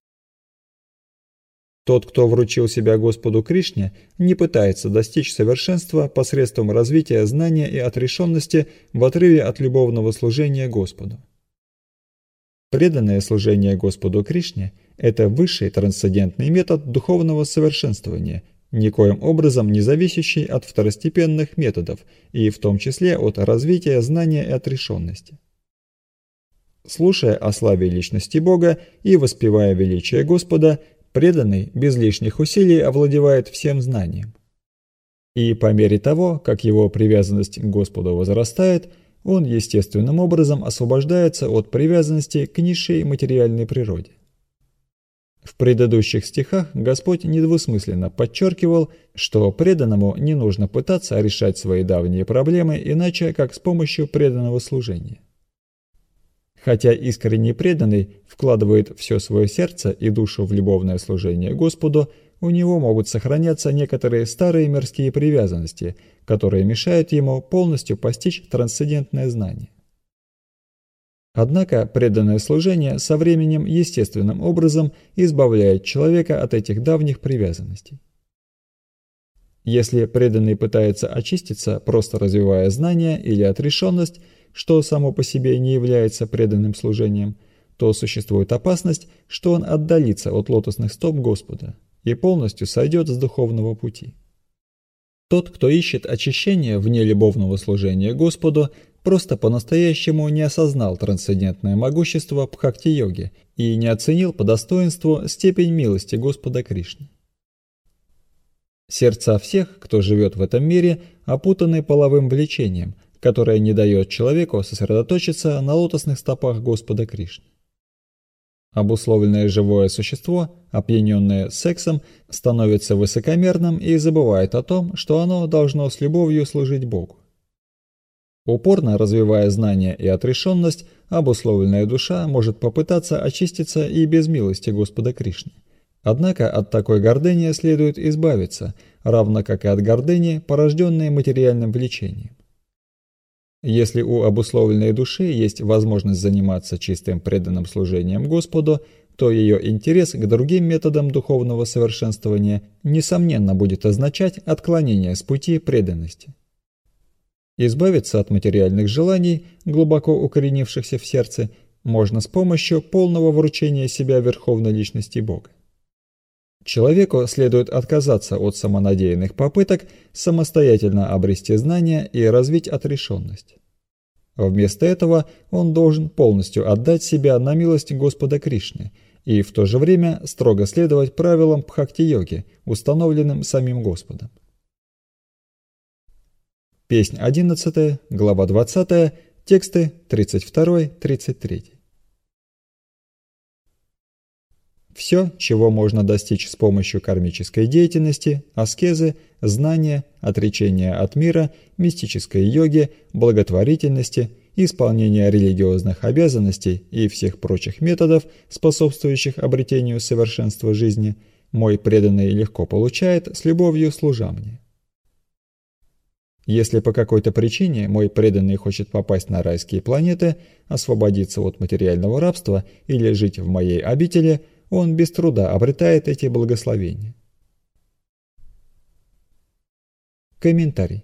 Тот, кто вручил себя Господу Кришне, не пытается достичь совершенства посредством развития знания и отрешенности в отрыве от любовного служения Господу. Преданное служение Господу Кришне – это высший трансцендентный метод духовного совершенствования, никоим образом не зависящий от второстепенных методов и в том числе от развития знания и отрешенности. Слушая о славе личности Бога и воспевая величие Господа, преданный без лишних усилий овладевает всем знанием. И по мере того, как его привязанность к Господу возрастает, он естественным образом освобождается от привязанности к низшей материальной природе. В предыдущих стихах Господь недвусмысленно подчеркивал, что преданному не нужно пытаться решать свои давние проблемы иначе, как с помощью преданного служения. Хотя искренне преданный вкладывает все свое сердце и душу в любовное служение Господу, у него могут сохраняться некоторые старые мирские привязанности, которые мешают ему полностью постичь трансцендентное знание. Однако преданное служение со временем естественным образом избавляет человека от этих давних привязанностей. Если преданный пытается очиститься, просто развивая знания или отрешенность, что само по себе не является преданным служением, то существует опасность, что он отдалится от лотосных стоп Господа и полностью сойдет с духовного пути. Тот, кто ищет очищения вне любовного служения Господу, просто по-настоящему не осознал трансцендентное могущество бхакти-йоги и не оценил по достоинству степень милости Господа Кришны. Сердца всех, кто живет в этом мире, опутаны половым влечением, которое не дает человеку сосредоточиться на лотосных стопах Господа Кришны. Обусловленное живое существо, опьяненное сексом, становится высокомерным и забывает о том, что оно должно с любовью служить Богу. Упорно развивая знания и отрешенность, обусловленная душа может попытаться очиститься и без милости Господа Кришны. Однако от такой гордыни следует избавиться, равно как и от гордыни, порожденной материальным влечением. Если у обусловленной души есть возможность заниматься чистым преданным служением Господу, то ее интерес к другим методам духовного совершенствования несомненно будет означать отклонение с пути преданности. Избавиться от материальных желаний, глубоко укоренившихся в сердце, можно с помощью полного вручения себя Верховной Личности Бога. Человеку следует отказаться от самонадеянных попыток самостоятельно обрести знания и развить отрешенность. Вместо этого он должен полностью отдать себя на милость Господа Кришны и в то же время строго следовать правилам бхакти-йоги, установленным самим Господом. Песнь 11, глава 20, тексты 32-33. Все, чего можно достичь с помощью кармической деятельности, аскезы, знания, отречения от мира, мистической йоги, благотворительности, исполнения религиозных обязанностей и всех прочих методов, способствующих обретению совершенства жизни, мой преданный легко получает с любовью служа мне. Если по какой-то причине мой преданный хочет попасть на райские планеты, освободиться от материального рабства или жить в моей обители, он без труда обретает эти благословения. Комментарий.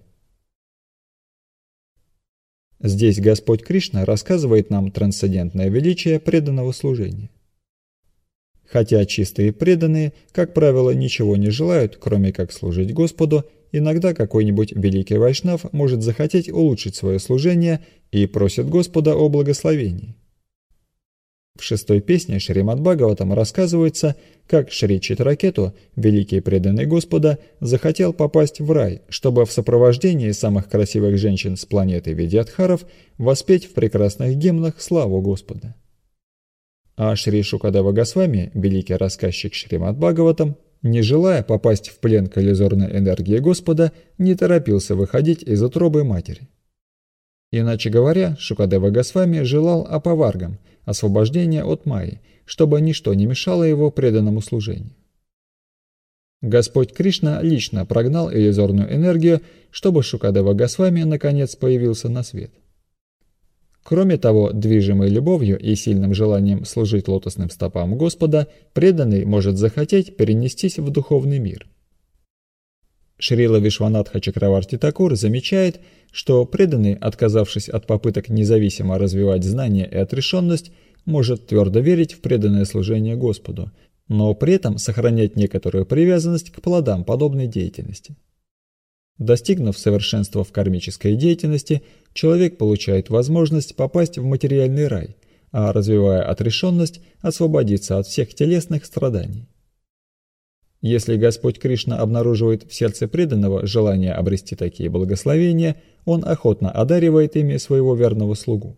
Здесь Господь Кришна рассказывает нам трансцендентное величие преданного служения. Хотя чистые преданные, как правило, ничего не желают, кроме как служить Господу, иногда какой-нибудь великий вайшнав может захотеть улучшить свое служение и просит Господа о благословении. В 6-й песне Шримад-Бхагаватам рассказывается, как Шри Читракету, великий преданный Господа, захотел попасть в рай, чтобы в сопровождении самых красивых женщин с планеты Видьядхаров воспеть в прекрасных гимнах славу Господа. А Шри Шукадева Госвами, великий рассказчик Шримад-Бхагаватам, не желая попасть в плен к иллюзорной энергии Господа, не торопился выходить из утробы матери. Иначе говоря, Шукадева Госвами желал апаваргам, освобождения от майи, чтобы ничто не мешало его преданному служению. Господь Кришна лично прогнал иллюзорную энергию, чтобы Шукадева Госвами наконец появился на свет. Кроме того, движимый любовью и сильным желанием служить лотосным стопам Господа, преданный может захотеть перенестись в духовный мир. Шрила Вишванатха Чакраварти Такур замечает, что преданный, отказавшись от попыток независимо развивать знания и отрешенность, может твердо верить в преданное служение Господу, но при этом сохранять некоторую привязанность к плодам подобной деятельности. Достигнув совершенства в кармической деятельности, человек получает возможность попасть в материальный рай, а развивая отрешенность, освободиться от всех телесных страданий. Если Господь Кришна обнаруживает в сердце преданного желание обрести такие благословения, он охотно одаривает ими своего верного слугу.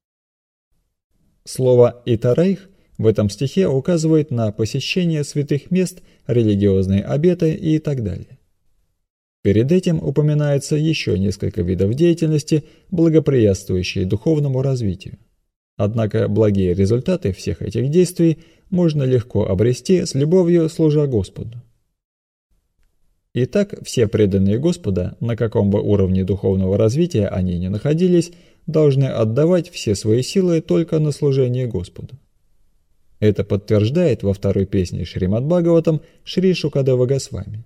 Слово «итарайх» в этом стихе указывает на посещение святых мест, религиозные обеты и так далее. Перед этим упоминается еще несколько видов деятельности, благоприятствующие духовному развитию. Однако благие результаты всех этих действий можно легко обрести с любовью служа Господу. Итак, все преданные Господа, на каком бы уровне духовного развития они ни находились, должны отдавать все свои силы только на служение Господу. Это подтверждает во 2-й песне Шримад-Бхагаватам Шри Шукадева Госвами.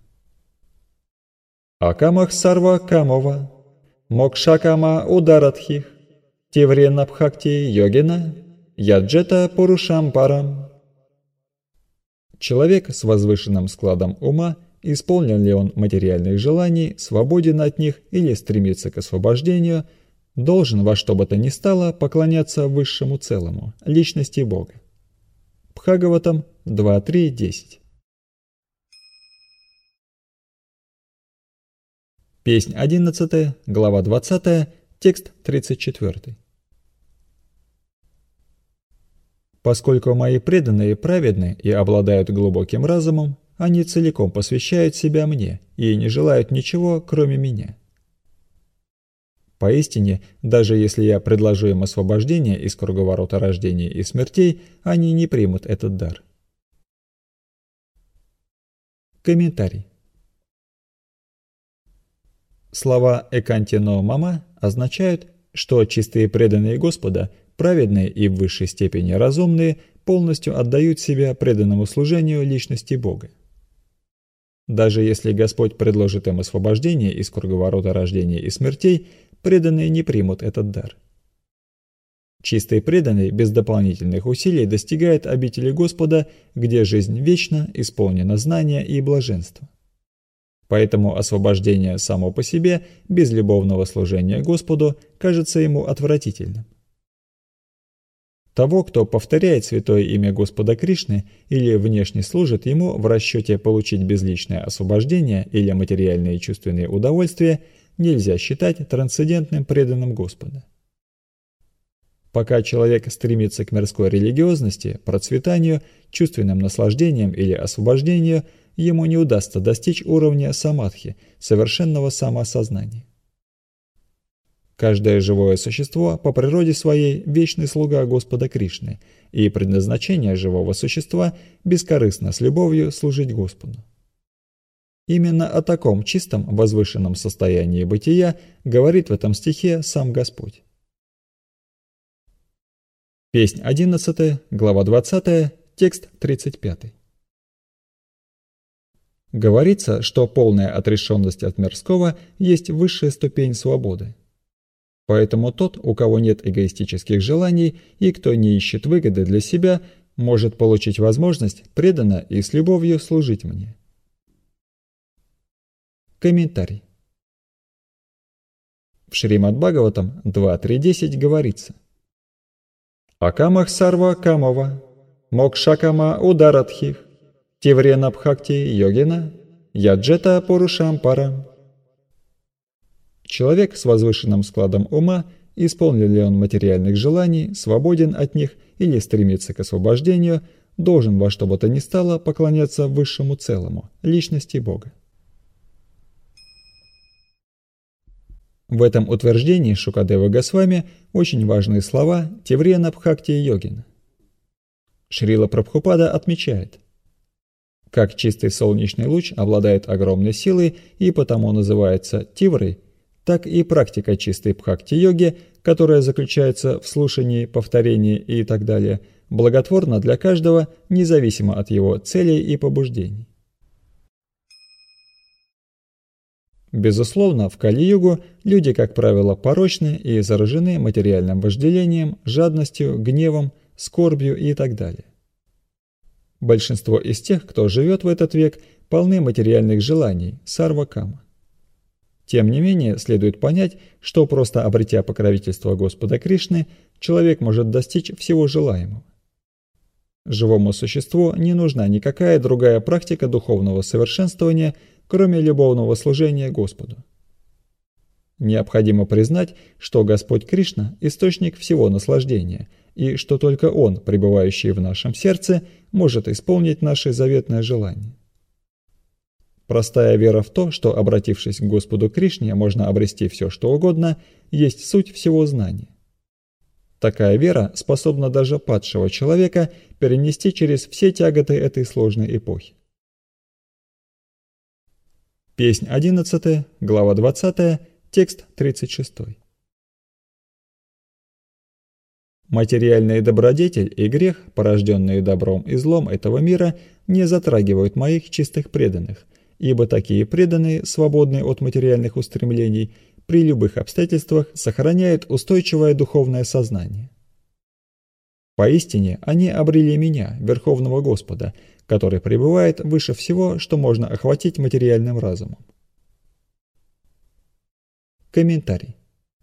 Акамах сарва камова, мокшакама ударатхих, тиврена бхакти йогина, яджета пурушам парам. Человек с возвышенным складом ума, исполнен ли он материальных желаний, свободен от них или стремится к освобождению, должен во что бы то ни стало поклоняться высшему целому, личности Бога. Бхагаватам 2.3.10. Песнь 11, глава 20, текст 34. Поскольку мои преданные праведны и обладают глубоким разумом, они целиком посвящают себя мне и не желают ничего, кроме меня. Поистине, даже если я предложу им освобождение из круговорота рождений и смертей, они не примут этот дар. Комментарий. Слова «экантино мама» означают что чистые преданные Господа, праведные и в высшей степени разумные, полностью отдают себя преданному служению личности Бога. Даже если Господь предложит им освобождение из круговорота рождения и смертей, преданные не примут этот дар. Чистый преданный без дополнительных усилий достигает обители Господа, где жизнь вечна, исполнена знания и блаженства. Поэтому освобождение само по себе, без любовного служения Господу, кажется ему отвратительным. Того, кто повторяет святое имя Господа Кришны или внешне служит ему в расчете получить безличное освобождение или материальные чувственные удовольствия, нельзя считать трансцендентным преданным Господа. Пока человек стремится к мирской религиозности, процветанию, чувственным наслаждениям или освобождению, ему не удастся достичь уровня самадхи, совершенного самоосознания. Каждое живое существо по природе своей вечный слуга Господа Кришны, и предназначение живого существа бескорыстно с любовью служить Господу. Именно о таком чистом, возвышенном состоянии бытия говорит в этом стихе сам Господь. Песнь 11, глава 20, текст 35. Говорится, что полная отрешенность от мирского есть высшая ступень свободы. Поэтому тот, у кого нет эгоистических желаний и кто не ищет выгоды для себя, может получить возможность преданно и с любовью служить мне. Комментарий. В Шримад Бхагаватам 2.3.10 говорится: «Акамах сарва камова, мокшакама ударатхих, тиврена бхакти йогина, яджета пурушам парам». Человек с возвышенным складом ума, исполнен ли он материальных желаний, свободен от них или стремится к освобождению, должен во что бы то ни стало поклоняться высшему целому, личности Бога. В этом утверждении Шукадева Госвами очень важные слова Тиврена Бхакти Йогина. Шрила Прабхупада отмечает: как чистый солнечный луч обладает огромной силой и потому называется Тиврой, так и практика чистой бхакти-йоги, которая заключается в слушании, повторении и так далее, благотворна для каждого, независимо от его целей и побуждений. Безусловно, в Кали-югу люди, как правило, порочны и заражены материальным вожделением, жадностью, гневом, скорбью и так далее. Большинство из тех, кто живет в этот век, полны материальных желаний, сарва-кама. Тем не менее, следует понять, что просто обретя покровительство Господа Кришны, человек может достичь всего желаемого. Живому существу не нужна никакая другая практика духовного совершенствования, кроме любовного служения Господу. Необходимо признать, что Господь Кришна – источник всего наслаждения, и что только Он, пребывающий в нашем сердце, может исполнить наше заветное желание. Простая вера в то, что, обратившись к Господу Кришне, можно обрести все, что угодно, есть суть всего знания. Такая вера способна даже падшего человека перенести через все тяготы этой сложной эпохи. Песнь 11, глава 20, текст 36. Материальный добродетель и грех, порожденные добром и злом этого мира, не затрагивают моих чистых преданных, ибо такие преданные, свободные от материальных устремлений, при любых обстоятельствах сохраняют устойчивое духовное сознание. Поистине, они обрели меня, Верховного Господа, который пребывает выше всего, что можно охватить материальным разумом. Комментарий.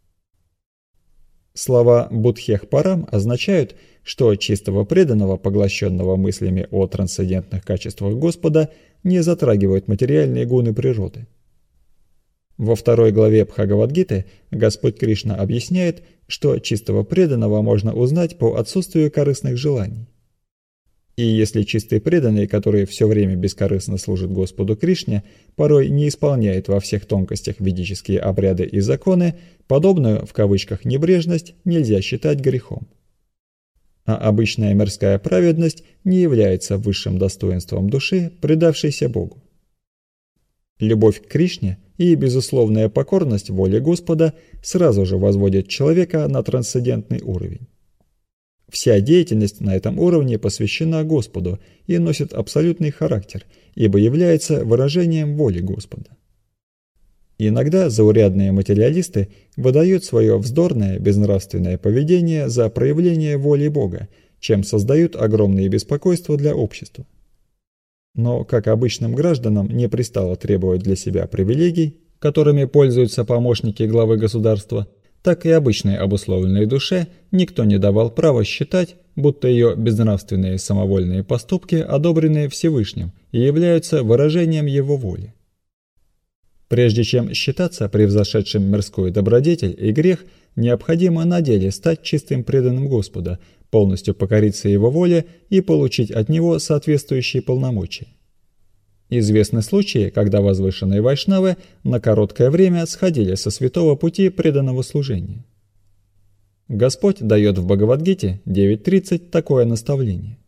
Слова «будхех парам» означают, что чистого преданного, поглощенного мыслями о трансцендентных качествах Господа, не затрагивают материальные гуны природы. Во второй главе Бхагавад-гиты Господь Кришна объясняет, что чистого преданного можно узнать по отсутствию корыстных желаний. И если чистый преданный, который все время бескорыстно служит Господу Кришне, порой не исполняет во всех тонкостях ведические обряды и законы, подобную, в кавычках, небрежность нельзя считать грехом. А обычная мирская праведность не является высшим достоинством души, предавшейся Богу. Любовь к Кришне и безусловная покорность воле Господа сразу же возводит человека на трансцендентный уровень. Вся деятельность на этом уровне посвящена Господу и носит абсолютный характер, ибо является выражением воли Господа. Иногда заурядные материалисты выдают свое вздорное, безнравственное поведение за проявление воли Бога, чем создают огромные беспокойства для общества. Но, как обычным гражданам не пристало требовать для себя привилегий, которыми пользуются помощники главы государства, так и обычной обусловленной душе никто не давал права считать, будто ее безнравственные самовольные поступки одобрены Всевышним и являются выражением его воли. Прежде чем считаться превзошедшим мирскую добродетель и грех, необходимо на деле стать чистым преданным Господа, полностью покориться Его воле и получить от Него соответствующие полномочия. Известны случаи, когда возвышенные вайшнавы на короткое время сходили со святого пути преданного служения. Господь дает в Бхагавад-гите 9.30 такое наставление.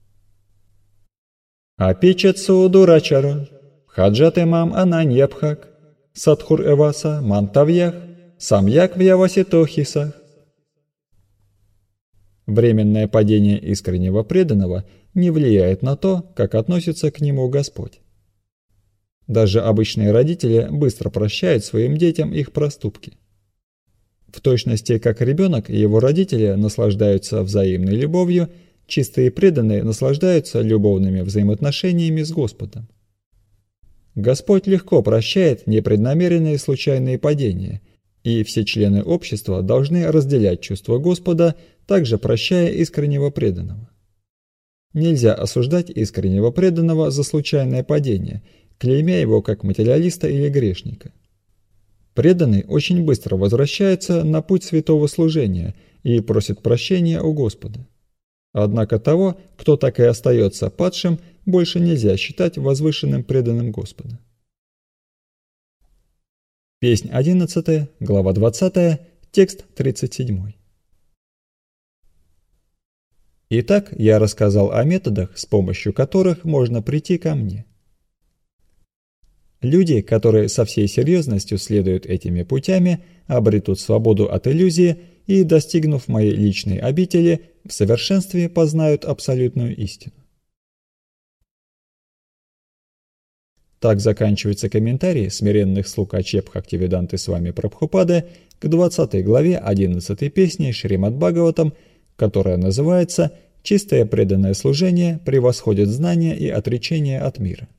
«Апичатсу дурачару, хаджате мам ананьябхак, садхур эваса мантавьях, самьяк вьяваситохисах». Временное падение искреннего преданного не влияет на то, как относится к нему Господь. Даже обычные родители быстро прощают своим детям их проступки. В точности, как ребенок и его родители наслаждаются взаимной любовью, чистые преданные наслаждаются любовными взаимоотношениями с Господом. Господь легко прощает непреднамеренные случайные падения, и все члены общества должны разделять чувства Господа, также прощая искреннего преданного. Нельзя осуждать искреннего преданного за случайное падение, клеймя его как материалиста или грешника. Преданный очень быстро возвращается на путь святого служения и просит прощения у Господа. Однако того, кто так и остается падшим, больше нельзя считать возвышенным преданным Господа. Песнь 11, глава 20, текст 37. Итак, я рассказал о методах, с помощью которых можно прийти ко мне. Люди, которые со всей серьезностью следуют этими путями, обретут свободу от иллюзии и, достигнув моей личной обители, в совершенстве познают абсолютную истину. Так заканчивается комментарий смиренных слуг Ачеб Бхактивиданты Свами Прабхупады к 20 главе 11 песни Шримад Бхагаватам, которая называется «Чистое преданное служение превосходит знания и отречение от мира».